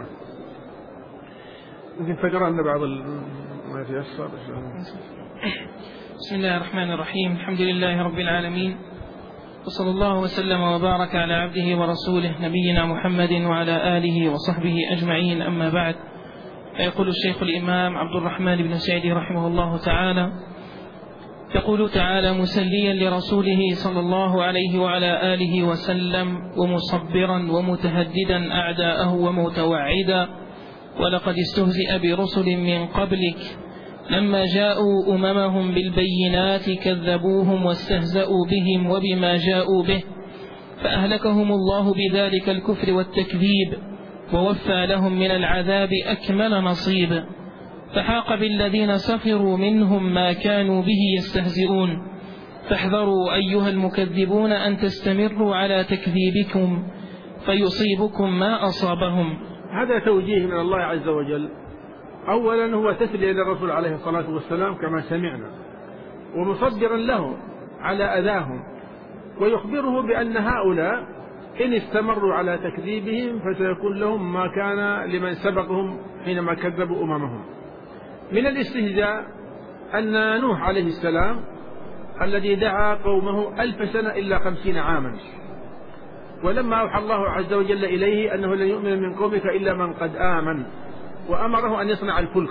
ممكن تقرأ لنا بعض ما يتيسر. بسم الله الرحمن الرحيم. الحمد لله رب العالمين، وصلى الله وسلم وبارك على عبده ورسوله نبينا محمد وعلى آله وصحبه أجمعين، أما بعد. فيقول الشيخ الإمام عبد الرحمن بن سعيد رحمه الله تعالى: يقول تعالى مسليا لرسوله صلى الله عليه وعلى آله وسلم ومصبرا ومتهددا أعداءه ومتوعدا ولقد استهزئ برسل من قبلك لما جاءوا أممهم بالبينات كذبوهم واستهزأوا بهم وبما جاءوا به فأهلكهم الله بذلك الكفر والتكذيب ووفى لهم من العذاب أكمل نصيب فحاق بالذين سخروا منهم ما كانوا به يستهزئون فاحذروا أيها المكذبون أن تستمروا على تكذيبكم فيصيبكم ما أصابهم. هذا توجيه من الله عز وجل. أولا هو تسلية للرسول عليه الصلاة والسلام كما سمعنا، ومصدرا له على أذاهم، ويخبره بأن هؤلاء إن استمروا على تكذيبهم فسيكون لهم ما كان لمن سبقهم حينما كذبوا أممهم. من الاستهزاء أن نوح عليه السلام الذي دعا قومه ألف سنة إلا خمسين عاما، ولما أوحى الله عز وجل إليه أنه لن يؤمن من قومك إلا من قد آمن، وأمره أن يصنع الفلك،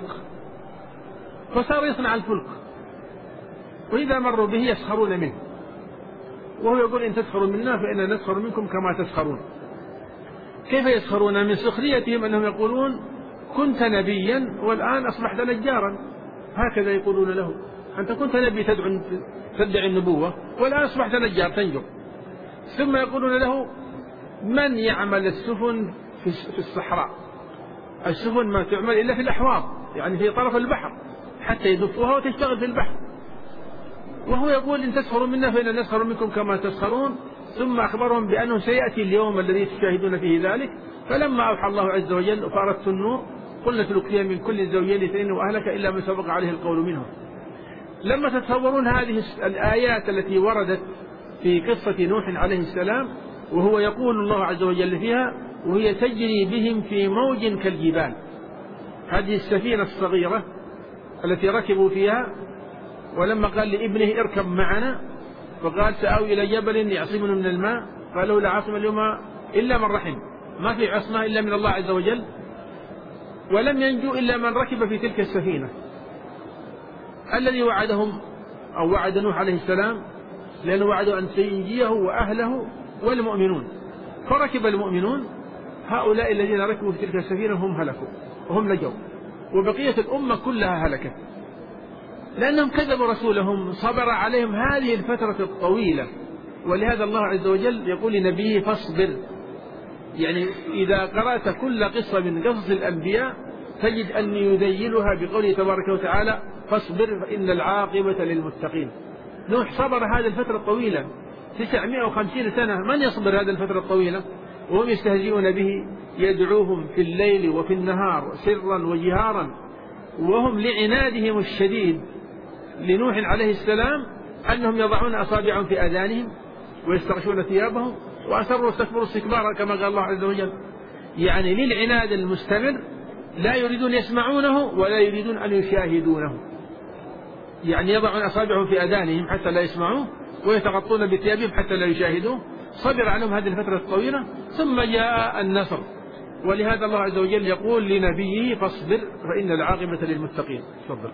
فصار يصنع الفلك، وإذا مروا به يسخرون منه، وهو يقول إن تسخروا منا فإننا نسخر منكم كما تسخرون. كيف يسخرون؟ من سخريتهم أنهم يقولون كنت نبيا والآن أصبحت نجارا، هكذا يقولون له، أنت كنت نبي تدعي النبوة والآن أصبحت نجار تنجر. ثم يقولون له من يعمل السفن في الصحراء؟ السفن ما تعمل إلا في الأحواض، يعني في طرف البحر، حتى يدفوها وتشتغل في البحر، وهو يقول إن تسخروا منا فإننا نسخر منكم كما تسخرون. ثم أخبرهم بأنه سيأتي اليوم الذي تشاهدون فيه ذلك. فلما أوحى الله عز وجل فأردت النور قلنا اسلك فيها من كل زوجين اثنين وأهلك إلا من سبق عليه القول منهم. لما تتصورون هذه الآيات التي وردت في قصة نوح عليه السلام، وهو يقول الله عز وجل فيها وهي تجري بهم في موج كالجبال، هذه السفينة الصغيرة التي ركبوا فيها، ولما قال لابنه اركب معنا فقال سآوي إلى جبل يعصمني من الماء قال له لا عاصم اليوم إلا من رحم، ما في عصمة إلا من الله عز وجل، ولم ينجو إلا من ركب في تلك السفينة الذي وعدهم أو وعد نوح عليه السلام، لأنه وعده أن سينجيه وأهله والمؤمنون. فركب المؤمنون، هؤلاء الذين ركبوا في تلك السفينة هم هلكوا وهم نجوا، وبقية الأمة كلها هلكت لأنهم كذبوا رسولهم، صبر عليهم هذه الفترة الطويلة. ولهذا الله عز وجل يقول لنبيه فاصبر، يعني إذا قرأت كل قصة من قصص الأنبياء تجد أن يذيلها بقوله تبارك وتعالى فاصبر فإن العاقبة للمتقين. نوح صبر هذه الفترة الطويلة تسعمائة وخمسين سنة، من يصبر هذه الفترة الطويلة وهم يستهزئون به، يدعوهم في الليل وفي النهار سرا وجهارا، وهم لعنادهم الشديد لنوح عليه السلام أنهم يضعون أصابعهم في آذانهم ويستغشون ثيابهم وأسروا واستكبروا استكبارا كما قال الله عز وجل. يعني للعناد المستمر لا يريدون يسمعونه ولا يريدون أن يشاهدونه، يعني يضعون أصابعهم في آذانهم حتى لا يسمعوه ويتغطون بثيابهم حتى لا يشاهدوه. صبر عنهم هذه الفترة الطويلة ثم جاء النصر، ولهذا الله عز وجل يقول لنبيه فاصبر فإن العاقبة للمتقين. تفضل.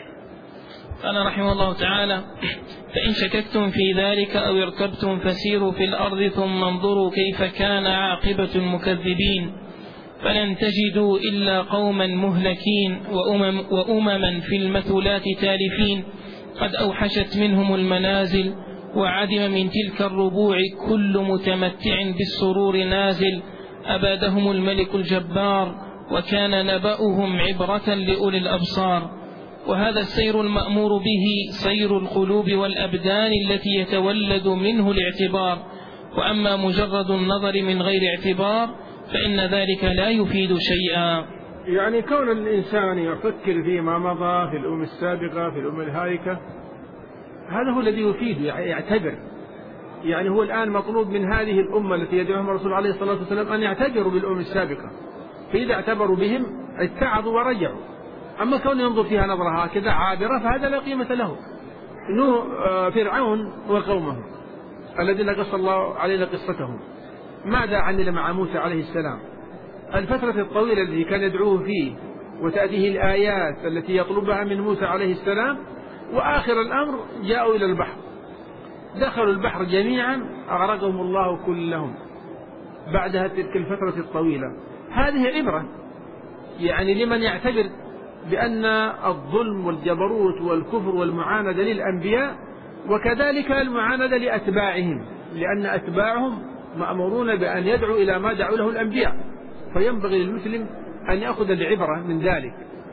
قال رحمه الله تعالى فإن شككتم في ذلك أو ارتبتم فسيروا في الأرض ثم انظروا كيف كان عاقبة المكذبين فلن تجدوا إلا قوما مهلكين وأمم وأمما في المثلات تالفين قد أوحشت منهم المنازل وعدم من تلك الربوع كل متمتع بالسرور نازل أبادهم الملك الجبار وكان نبأهم عبرة لأولي الأبصار. وهذا السير المأمور به سير القلوب والأبدان التي يتولد منه الاعتبار، وأما مجرد النظر من غير اعتبار فإن ذلك لا يفيد شيئا. يعني كون الإنسان يفكر فيما مضى في الأمم السابقة في الأمم الهالكة هذا هو الذي يفيد، يعتبر. يعني هو الآن مطلوب من هذه الأمة التي يدعوهم الرسول عليه الصلاة والسلام أن يعتبروا بالأمم السابقة، فإذا اعتبروا بهم اتعظوا ورجعوا. أما كون ينظر فيها نظرة هكذا عابرة فهذا لا قيمة له. إنه فرعون وقومه الذين قص الله علينا قصتهم ماذا عمل مع موسى عليه السلام؟ الفترة الطويلة التي كان يدعوه فيه وتأتيه الآيات التي يطلبها من موسى عليه السلام، وآخر الأمر جاءوا إلى البحر، دخلوا البحر جميعا أغرقهم الله كلهم بعدها تلك الفترة الطويلة. هذه عبرة، يعني لمن يعتبر بأن الظلم والجبروت والكفر والمعاندة للأنبياء، وكذلك المعاندة لأتباعهم، لأن أتباعهم مأمورون بأن يدعوا إلى ما دعوا له الأنبياء، فينبغي للمسلم أن يأخذ العبرة من ذلك.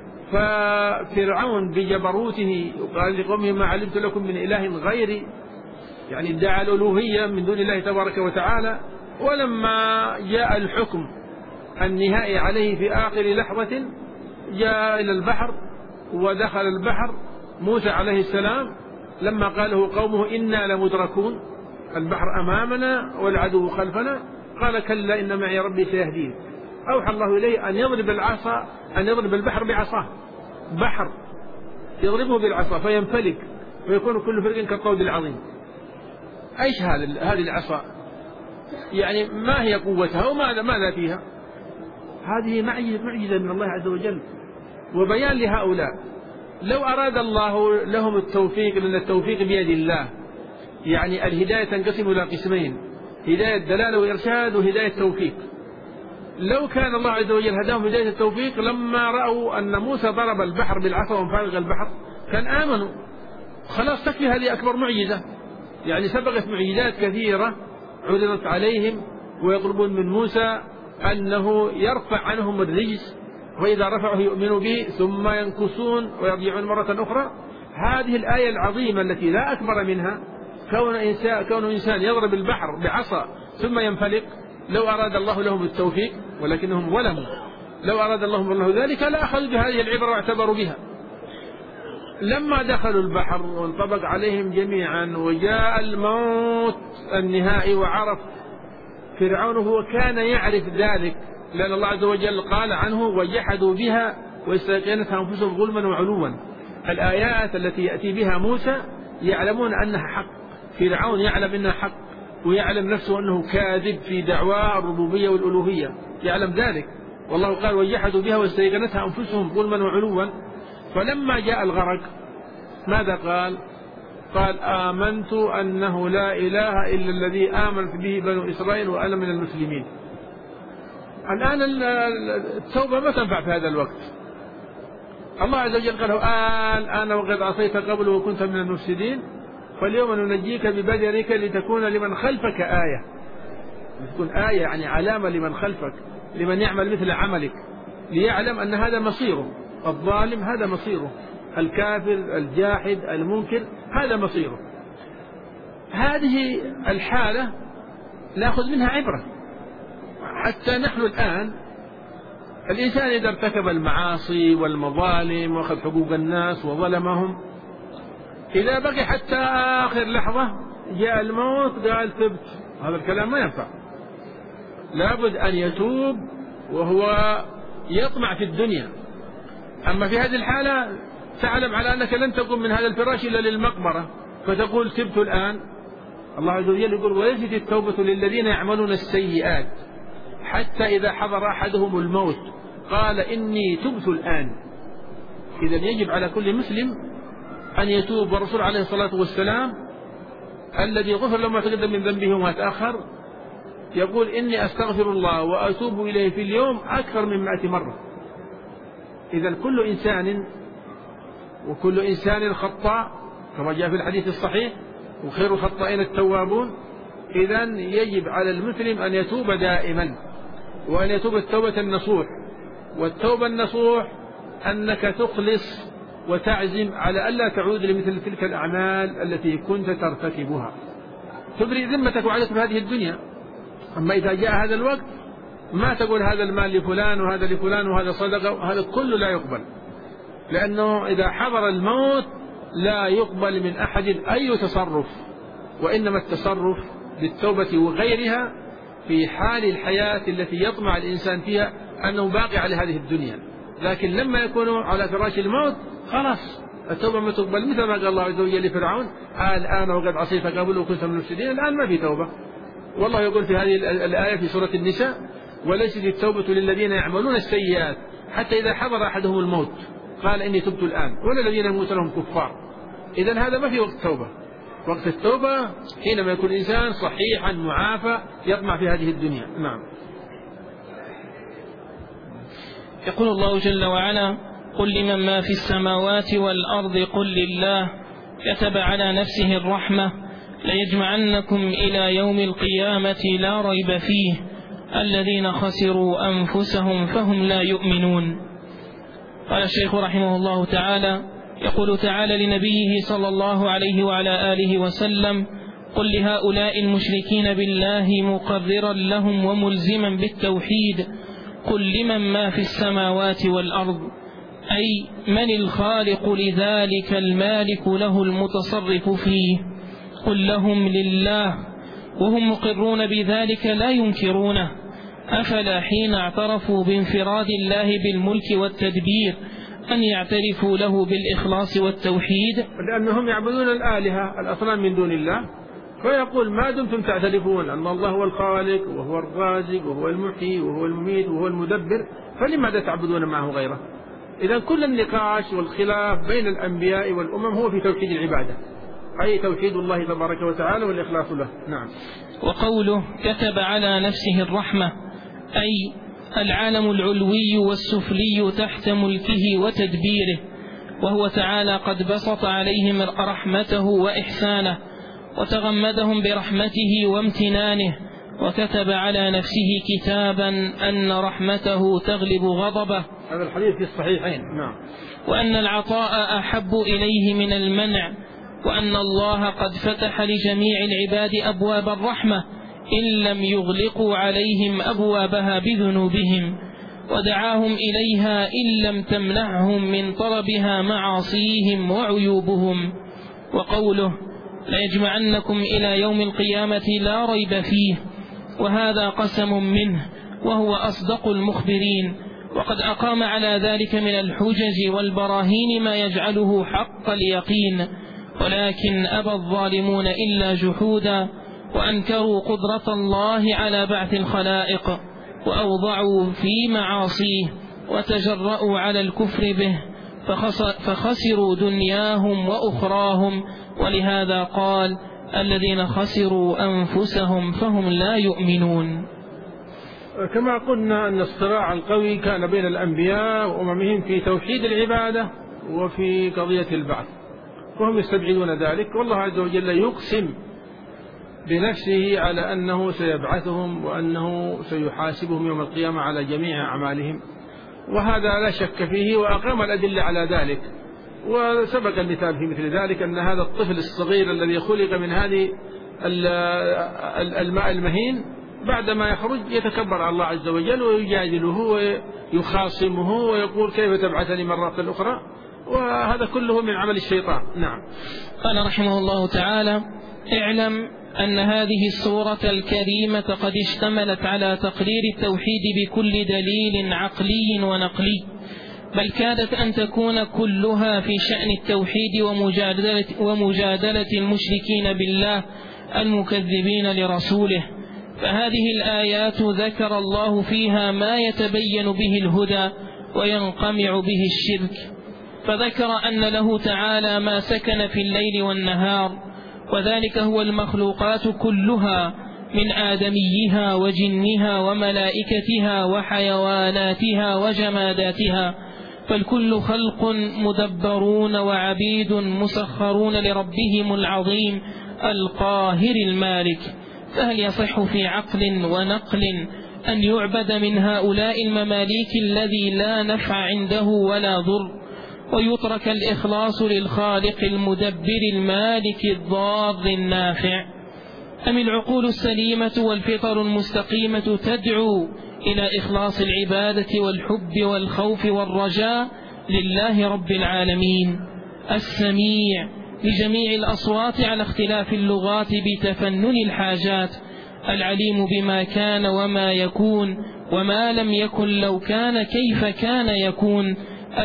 ففرعون بجبروته وقال لقومه ما علمت لكم من إله غيري، يعني ادعى الألوهية من دون الله تبارك وتعالى. ولما جاء الحكم النهائي عليه في آخر لحظة جاء إلى البحر ودخل البحر موسى عليه السلام، لما قاله قومه إنا لمدركون، البحر أمامنا والعدو خلفنا، قال كلا إن معي ربي سيهدين. أوحى الله إليه أن يضرب العصا، أن يضرب البحر بعصاه، بحر يضربه بالعصا فينفلق ويكون كل فرق كالطود العظيم. أيش هذه العصا؟ يعني ما هي قوتها وماذا ماذا فيها؟ هذه معجزة من الله عز وجل وبيان لهؤلاء. لو أراد الله لهم التوفيق، لأن التوفيق بيد الله، يعني الهداية تنقسم إلى قسمين: هداية دلالة وإرشاد وهداية توفيق. لو كان الله عز وجل هداهم هداية التوفيق لما رأوا أن موسى ضرب البحر بالعصا وانفلق البحر كان آمنوا، خلاص تكفي هذه أكبر معجزة. يعني سبقت معجزات كثيرة عرضت عليهم ويطلبون من موسى أنه يرفع عنهم الرجس، وإذا رفعه يؤمنوا به ثم ينكسون ويرجعون مرة أخرى. هذه الآية العظيمة التي لا أكبر منها كون إنسان, كون إنسان يضرب البحر بعصا ثم ينفلق، لو أراد الله لهم التوفيق ولكنهم ظلموا. لو أراد الله الله ذلك لأخذوا بهذه العبرة واعتبروا بها. لما دخلوا البحر وانطبق عليهم جميعا وجاء الموت النهائي وعرف فرعون، هو كان يعرف ذلك، لأن الله عز وجل قال عنه وجحدوا بها واستيقنتها أنفسهم ظلما وعلوا. الآيات التي يأتي بها موسى يعلمون أنها حق، فرعون يعلم أنها حق ويعلم نفسه أنه كاذب في دعوى الربوبية والألوهية، يعلم ذلك. والله قال وجحدوا بها واستيقنتها أنفسهم ظلما وعلوا. فلما جاء الغرق ماذا قال؟ قال آمنت أنه لا إله إلا الذي آمنت به بنو إسرائيل وأنا من المسلمين. الآن التوبة ما تنفع في هذا الوقت. الله عز وجل قال آل أنا وقد عصيت قبل وكنت من المفسدين فاليوم ننجيك ببدنك لتكون لمن خلفك آية. تكون آية يعني علامة لمن خلفك، لمن يعمل مثل عملك، ليعلم أن هذا مصيره. الظالم هذا مصيره، الكافر الجاحد المنكر هذا مصيره. هذه الحالة نأخذ منها عبرة. حتى نحن الآن الإنسان إذا ارتكب المعاصي والمظالم وأخذ حقوق الناس وظلمهم، إذا بقي حتى آخر لحظة جاء الموت قال تبت، هذا الكلام ما ينفع. لابد أن يتوب وهو يطمع في الدنيا. أما في هذه الحالة تعلم على أنك لن تقوم من هذا الفراش إلا للمقبرة فتقول تبت الآن. الله عز وجل يقول وليست التوبة للذين يعملون السيئات حتى إذا حضر أحدهم الموت قال إني تبت الآن. إذا يجب على كل مسلم أن يتوب. والرسول عليه الصلاة والسلام الذي غفر له ما تقدم من ذنبه وما تأخر يقول إني أستغفر الله وأتوب إليه في اليوم أكثر من مائة مرة. إذا كل إنسان وكل إنسان خطاء كما جاء في الحديث الصحيح وخير الخطائين التوابون. إذا يجب على المسلم أن يتوب دائما وأن يتوب التوبة النصوح. والتوبة النصوح أنك تخلص وتعزم على ألا تعود لمثل تلك الأعمال التي كنت ترتكبها، تبرئ ذمتك وعدك في هذه الدنيا. أما إذا جاء هذا الوقت ما تقول هذا المال لفلان وهذا لفلان وهذا صدقة، وهذا كله لا يقبل، لأنه إذا حضر الموت لا يقبل من أحد أي تصرف، وإنما التصرف بالتوبة وغيرها في حال الحياة التي يطمع الإنسان فيها أنه باقي على هذه الدنيا. لكن لما يكونوا على فراش الموت خلاص التوبة ما تقبل، مثل ما قال الله عز وجل لفرعون الآن وقد عصيت قبل وكنت من المفسدين. الآن ما في توبة. والله يقول في هذه الآية في سورة النساء وليست التوبة للذين يعملون السيئات حتى إذا حضر أحدهم الموت قال إني تبت الآن ولا الذين يموت لهم كفار. إذن هذا ما في وقت توبة. وقت التوبة حينما يكون الإنسان صحيحا معافى يطمع في هذه الدنيا. نعم. يقول الله جل وعلا: قل لمن ما في السماوات والأرض قل لله كتب على نفسه الرحمة ليجمعنكم إلى يوم القيامة لا ريب فيه الذين خسروا أنفسهم فهم لا يؤمنون. قال الشيخ رحمه الله تعالى: يقول تعالى لنبيه صلى الله عليه وعلى آله وسلم: قل لهؤلاء المشركين بالله مقررا لهم وملزما بالتوحيد: قل لمن ما في السماوات والأرض، أي من الخالق لذلك المالك له المتصرف فيه. قل لهم لله، وهم مقرون بذلك لا ينكرونه، أفلا حين اعترفوا بانفراد الله بالملك والتدبير أن يعترفوا له بالإخلاص والتوحيد؟ لأنهم يعبدون الآلهة الأصنام من دون الله، فيقول: ما دمتم تعترفون أن الله هو الخالق وهو الرازق وهو المحيي وهو المميت وهو المدبر، فلماذا تعبدون معه غيره؟ إذا كل النقاش والخلاف بين الأنبياء والأمم هو في توحيد العبادة، أي توحيد الله تبارك وتعالى والإخلاص له. نعم. وقوله كتب على نفسه الرحمة، أي العالم العلوي والسفلي تحت ملكه وتدبيره، وهو تعالى قد بسط عليهم رحمته وإحسانه وتغمدهم برحمته وامتنانه، وكتب على نفسه كتابا أن رحمته تغلب غضبه. هذا الحديث في الصحيحين. نعم. وأن العطاء أحب إليه من المنع، وأن الله قد فتح لجميع العباد أبواب الرحمة إن لم يغلقوا عليهم أبوابها بذنوبهم، ودعاهم إليها إن لم تمنعهم من طلبها معاصيهم وعيوبهم. وقوله ليجمعنكم إلى يوم القيامة لا ريب فيه، وهذا قسم منه وهو أصدق المخبرين، وقد أقام على ذلك من الحجج والبراهين ما يجعله حق اليقين، ولكن أبى الظالمون إلا جحودا، وأنكروا قدرة الله على بعث الخلائق، وأوضعوا في معاصيه، وتجرؤوا على الكفر به، فخسروا دنياهم وأخراهم. ولهذا قال: الذين خسروا أنفسهم فهم لا يؤمنون. كما قلنا أن الصراع القوي كان بين الأنبياء وأممهم في توحيد العبادة وفي قضية البعث، وهم يستبعدون ذلك، والله عز وجل يقسم بنفسه على أنه سيبعثهم وأنه سيحاسبهم يوم القيامة على جميع أعمالهم، وهذا لا شك فيه، وأقام الأدلة على ذلك. وسبق المثال في مثل ذلك أن هذا الطفل الصغير الذي خلق من هذه الماء المهين بعدما يخرج يتكبر على الله عز وجل ويجادله ويخاصمه ويقول: كيف تبعثني مرة أخرى؟ وهذا كله من عمل الشيطان. نعم. قال رحمه الله تعالى: اعلم أن هذه السورة الكريمة قد اشتملت على تقرير التوحيد بكل دليل عقلي ونقلي، بل كادت أن تكون كلها في شأن التوحيد ومجادلة, ومجادلة المشركين بالله المكذبين لرسوله. فهذه الآيات ذكر الله فيها ما يتبين به الهدى وينقمع به الشرك، فذكر أن له تعالى ما سكن في الليل والنهار، وذلك هو المخلوقات كلها من آدميها وجنها وملائكتها وحيواناتها وجماداتها، فالكل خلق مدبرون وعبيد مسخرون لربهم العظيم القاهر المالك. فهل يصح في عقل ونقل أن يعبد من هؤلاء المماليك الذي لا نفع عنده ولا ضر، ويترك الإخلاص للخالق المدبر المالك الضار النافع؟ أم العقول السليمة والفطر المستقيمة تدعو إلى إخلاص العبادة والحب والخوف والرجاء لله رب العالمين السميع لجميع الأصوات على اختلاف اللغات بتفنن الحاجات، العليم بما كان وما يكون وما لم يكن لو كان كيف كان يكون،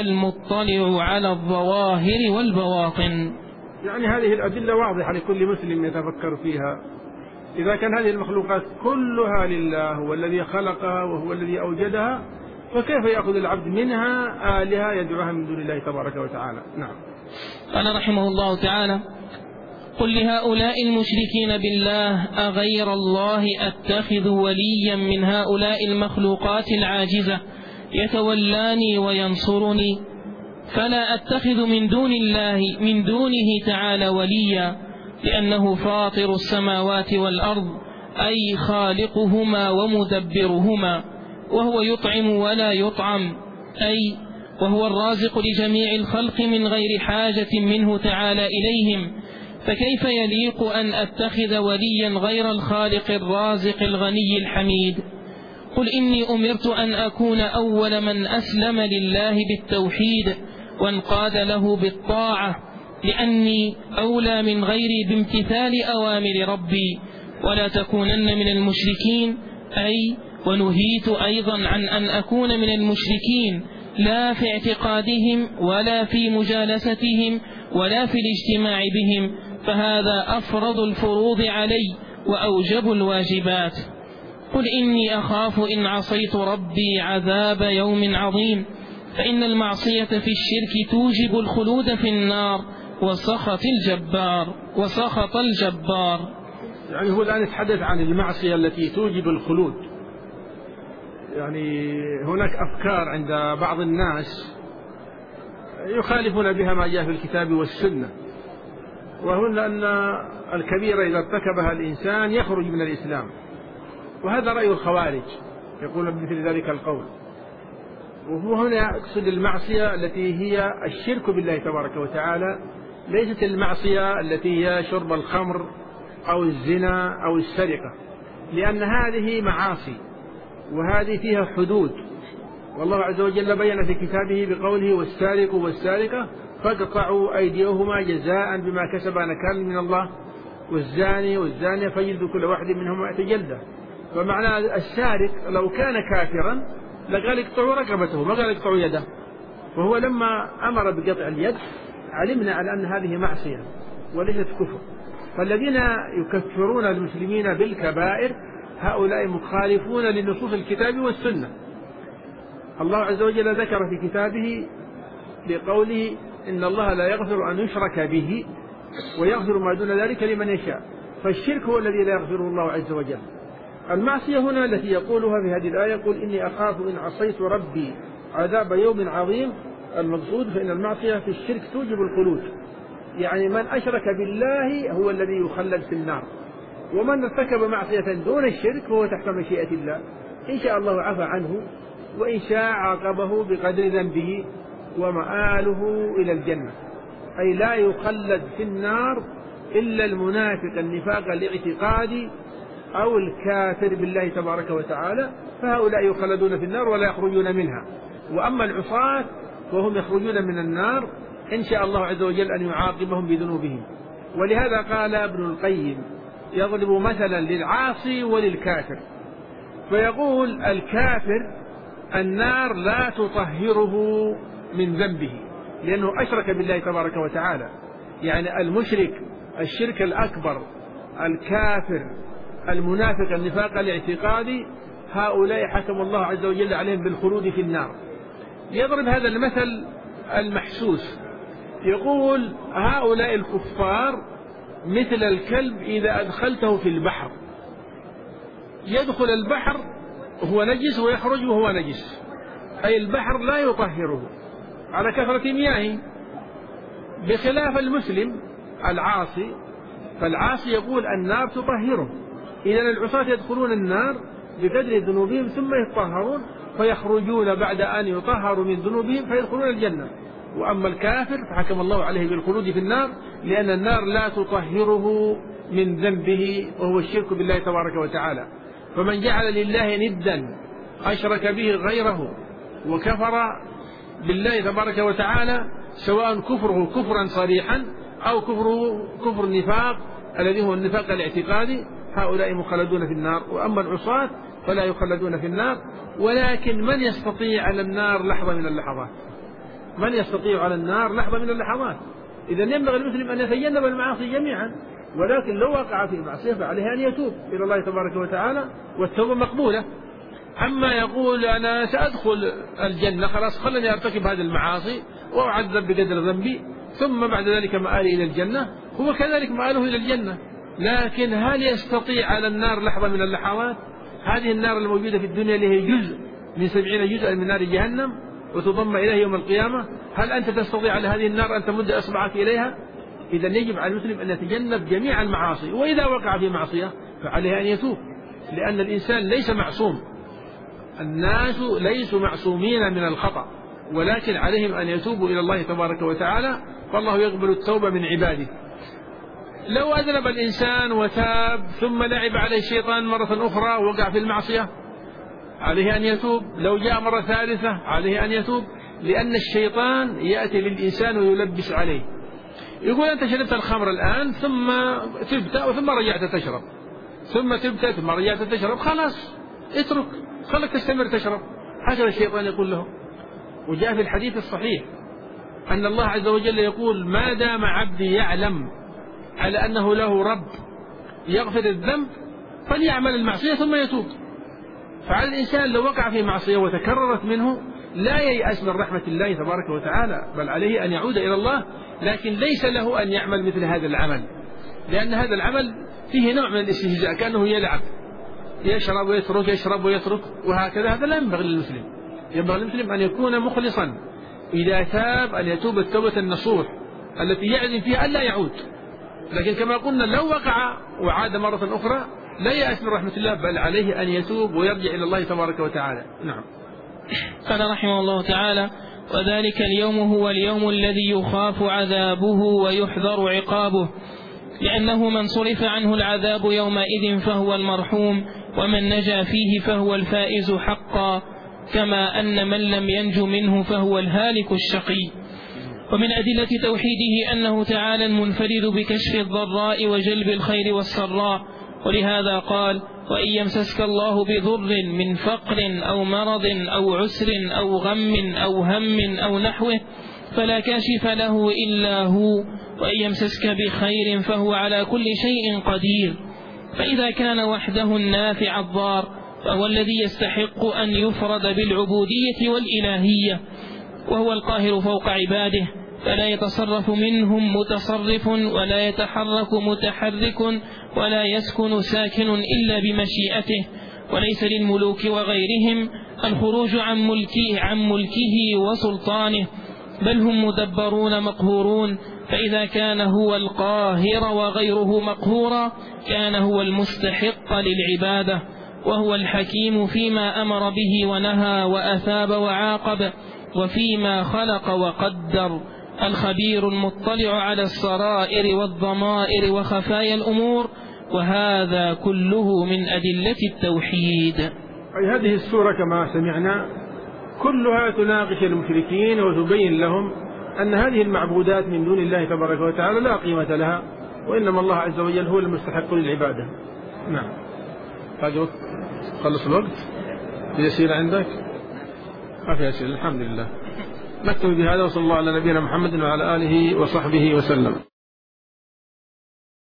المطلع على الظواهر والبواطن. يعني هذه الأدلة واضحة لكل مسلم يتفكر فيها. إذا كان هذه المخلوقات كلها لله، هو الذي خلقها وهو الذي أوجدها، فكيف يأخذ العبد منها آلهة يدعوها من دون الله تبارك وتعالى؟ نعم. قال رحمه الله تعالى: قل لهؤلاء المشركين بالله أغير الله أتخذ وليا من هؤلاء المخلوقات العاجزة يتولاني وينصرني، فلا أتخذ من دون الله من دونه تعالى وليا، لأنه فاطر السماوات والأرض، أي خالقهما ومدبرهما، وهو يطعم ولا يطعم، أي وهو الرازق لجميع الخلق من غير حاجة منه تعالى إليهم، فكيف يليق أن أتخذ وليا غير الخالق الرازق الغني الحميد؟ قل إني أمرت أن أكون أول من أسلم لله بالتوحيد وانقاد له بالطاعة، لأني أولى من غيري بامتثال أوامر ربي، ولا تكونن من المشركين، أي ونهيت أيضا عن أن أكون من المشركين، لا في اعتقادهم ولا في مجالستهم ولا في الاجتماع بهم، فهذا أفرض الفروض علي وأوجب الواجبات. قل إني أخاف إن عصيت ربي عذاب يوم عظيم، فإن المعصية في الشرك توجب الخلود في النار وسخط الجبار وسخط الجبار. يعني هو الآن يتحدث عن المعصية التي توجب الخلود. يعني هناك أفكار عند بعض الناس يخالفون بها ما جاء في الكتاب والسنة، وهن أن الكبيرة إذا ارتكبها الإنسان يخرج من الإسلام، وهذا رأي الخوارج يقول مثل ذلك القول. وهو هنا يقصد المعصية التي هي الشرك بالله تبارك وتعالى، ليست المعصية التي هي شرب الخمر أو الزنا أو السرقة، لأن هذه معاصي وهذه فيها حدود، والله عز وجل بين في كتابه بقوله والسارق والسارقة فاقطعوا أيديهما جزاء بما كسبا نكالا من الله، والزاني والزانية فجلدوا كل واحد منهما مئة جلدة. فمعنى السارق لو كان كافرا لقال اقطعوا رقبته، ما قال اقطعوا يده، وهو لما أمر بقطع اليد علمنا على أن هذه معصية وليست كفر. فالذين يكفرون المسلمين بالكبائر هؤلاء مخالفون لنصوص الكتاب والسنة. الله عز وجل ذكر في كتابه بقوله إن الله لا يغفر أن يشرك به ويغفر ما دون ذلك لمن يشاء، فالشرك هو الذي لا يغفره الله عز وجل. المعصية هنا التي يقولها في هذه الآية يقول إني أخاف إن عصيت ربي عذاب يوم عظيم، المقصود فإن المعصية في الشرك توجب الخلود، يعني من أشرك بالله هو الذي يخلد في النار، ومن ارتكب معصية دون الشرك هو تحت مشيئة الله، إن شاء الله عفى عنه وإن شاء عاقبه بقدر ذنبه ومآله إلى الجنة. أي لا يخلد في النار إلا المنافق النفاق الاعتقادي أو الكافر بالله تبارك وتعالى، فهؤلاء يخلدون في النار ولا يخرجون منها. وأما العصاة وهم يخرجون من النار إن شاء الله عز وجل أن يعاقبهم بذنوبهم. ولهذا قال ابن القيم يضرب مثلا للعاصي وللكافر، فيقول الكافر النار لا تطهره من ذنبه لأنه أشرك بالله تبارك وتعالى، يعني المشرك الشرك الأكبر الكافر المنافق النفاق الاعتقادي هؤلاء حكم الله عز وجل عليهم بالخلود في النار. يضرب هذا المثل المحسوس، يقول هؤلاء الكفار مثل الكلب إذا أدخلته في البحر، يدخل البحر وهو نجس ويخرج وهو نجس، أي البحر لا يطهره على كثرة مياهه، بخلاف المسلم العاصي، فالعاصي يقول النار تطهره. إذن العصاة يدخلون النار بقدر ذنوبهم ثم يطهرون فيخرجون بعد أن يطهروا من ذنوبهم فيدخلون الجنة. وأما الكافر فحكم الله عليه بالخلود في النار لأن النار لا تطهره من ذنبه وهو الشرك بالله تبارك وتعالى. فمن جعل لله ندا أشرك به غيره وكفر بالله تبارك وتعالى سواء كفره كفرا صريحا أو كفره كفر النفاق الذي هو النفاق الاعتقادي، هؤلاء مخلدون في النار. وأما العصاة فلا يخلدون في النار، ولكن من يستطيع على النار لحظة من اللحظات، من يستطيع على النار لحظة من اللحظات. إذا ينبغي المسلم أن يتجنب المعاصي جميعا، ولكن لو وقع في معصية فعليه أن يتوب إلى الله تبارك وتعالى والتوبة مقبولة. أما يقول أنا سأدخل الجنة خلاص خلني أرتكب هذه المعاصي وأعذب بقدر ذنبي ثم بعد ذلك مآلي إلى الجنة، هو كذلك مآله إلى الجنة، لكن هل يستطيع على النار لحظة من اللحظات؟ هذه النار الموجودة في الدنيا اللي هي جزء من سبعين جزءا من نار جهنم وتضم إليه يوم القيامة، هل أنت تستطيع على هذه النار أن تمد إصبعك إليها؟ إذا يجب على المسلم أن يتجنب جميع المعاصي، وإذا وقع في معصية فعليه أن يتوب، لأن الإنسان ليس معصوم، الناس ليسوا معصومين من الخطأ، ولكن عليهم أن يتوبوا إلى الله تبارك وتعالى، فالله يقبل التوبة من عباده. لو أذنب الإنسان وتاب ثم لعب عليه الشيطان مرة أخرى ووقع في المعصية عليه أن يتوب، لو جاء مرة ثالثة عليه أن يتوب، لأن الشيطان يأتي للإنسان ويلبس عليه، يقول أنت شربت الخمر الآن ثم تبت ثم رجعت تشرب، ثم تبت ثم رجعت تشرب، خلاص اترك، خلك تستمر تشرب، هكذا الشيطان يقول له. وجاء في الحديث الصحيح أن الله عز وجل يقول ما دام عبدي يعلم على أنه له رب يغفر الذنب فليعمل المعصية ثم يتوب. فعلى الإنسان لو وقع في معصية وتكررت منه لا ييأس من رحمة الله تبارك وتعالى، بل عليه أن يعود إلى الله، لكن ليس له أن يعمل مثل هذا العمل، لأن هذا العمل فيه نوع من الاستهزاء، كأنه يلعب، يشرب ويترك يشرب ويترك وهكذا، هذا لا ينبغي للمسلم. ينبغي للمسلم أن يكون مخلصا، إذا تاب أن يتوب التوبة النصوح التي يعزم فيها ألا يعود، لكن كما قلنا لو وقع وعاد مرة أخرى لا يأس من رحمة الله، بل عليه أن يتوب ويرجع إلى الله تبارك وتعالى. نعم. قال رحمه الله تعالى: وذلك اليوم هو اليوم الذي يخاف عذابه ويحذر عقابه، لأنه من صرف عنه العذاب يومئذ فهو المرحوم، ومن نجا فيه فهو الفائز حقا، كما أن من لم ينج منه فهو الهالك الشقي. ومن أدلة توحيده أنه تعالى المنفرد بكشف الضراء وجلب الخير والسراء، ولهذا قال: وإن يمسسك الله بضر من فقر أو مرض أو عسر أو غم أو هم أو نحوه فلا كاشف له إلا هو، وإن يمسسك بخير فهو على كل شيء قدير. فإذا كان وحده النافع الضار فهو الذي يستحق أن يفرد بالعبودية والإلهية، وهو القاهر فوق عباده، فلا يتصرف منهم متصرف ولا يتحرك متحرك ولا يسكن ساكن إلا بمشيئته، وليس للملوك وغيرهم الخروج عن ملكه, عن ملكه وسلطانه، بل هم مدبرون مقهورون. فإذا كان هو القاهر وغيره مقهورا كان هو المستحق للعبادة، وهو الحكيم فيما أمر به ونهى وأثاب وعاقب، وفيما خلق وقدر، الخبير المطلع على السرائر والضمائر وخفايا الأمور، وهذا كله من أدلة التوحيد. أي هذه السورة كما سمعنا كلها تناقش المشركين وتبين لهم أن هذه المعبودات من دون الله تبارك وتعالى لا قيمة لها، وإنما الله عز وجل هو المستحق للعبادة. نعم. هذا خلص الوقت يسير عندك؟ ما في أسئلة. الحمد لله. نكتب بهذا، وصلى الله على نبينا محمد وعلى آله وصحبه وسلم.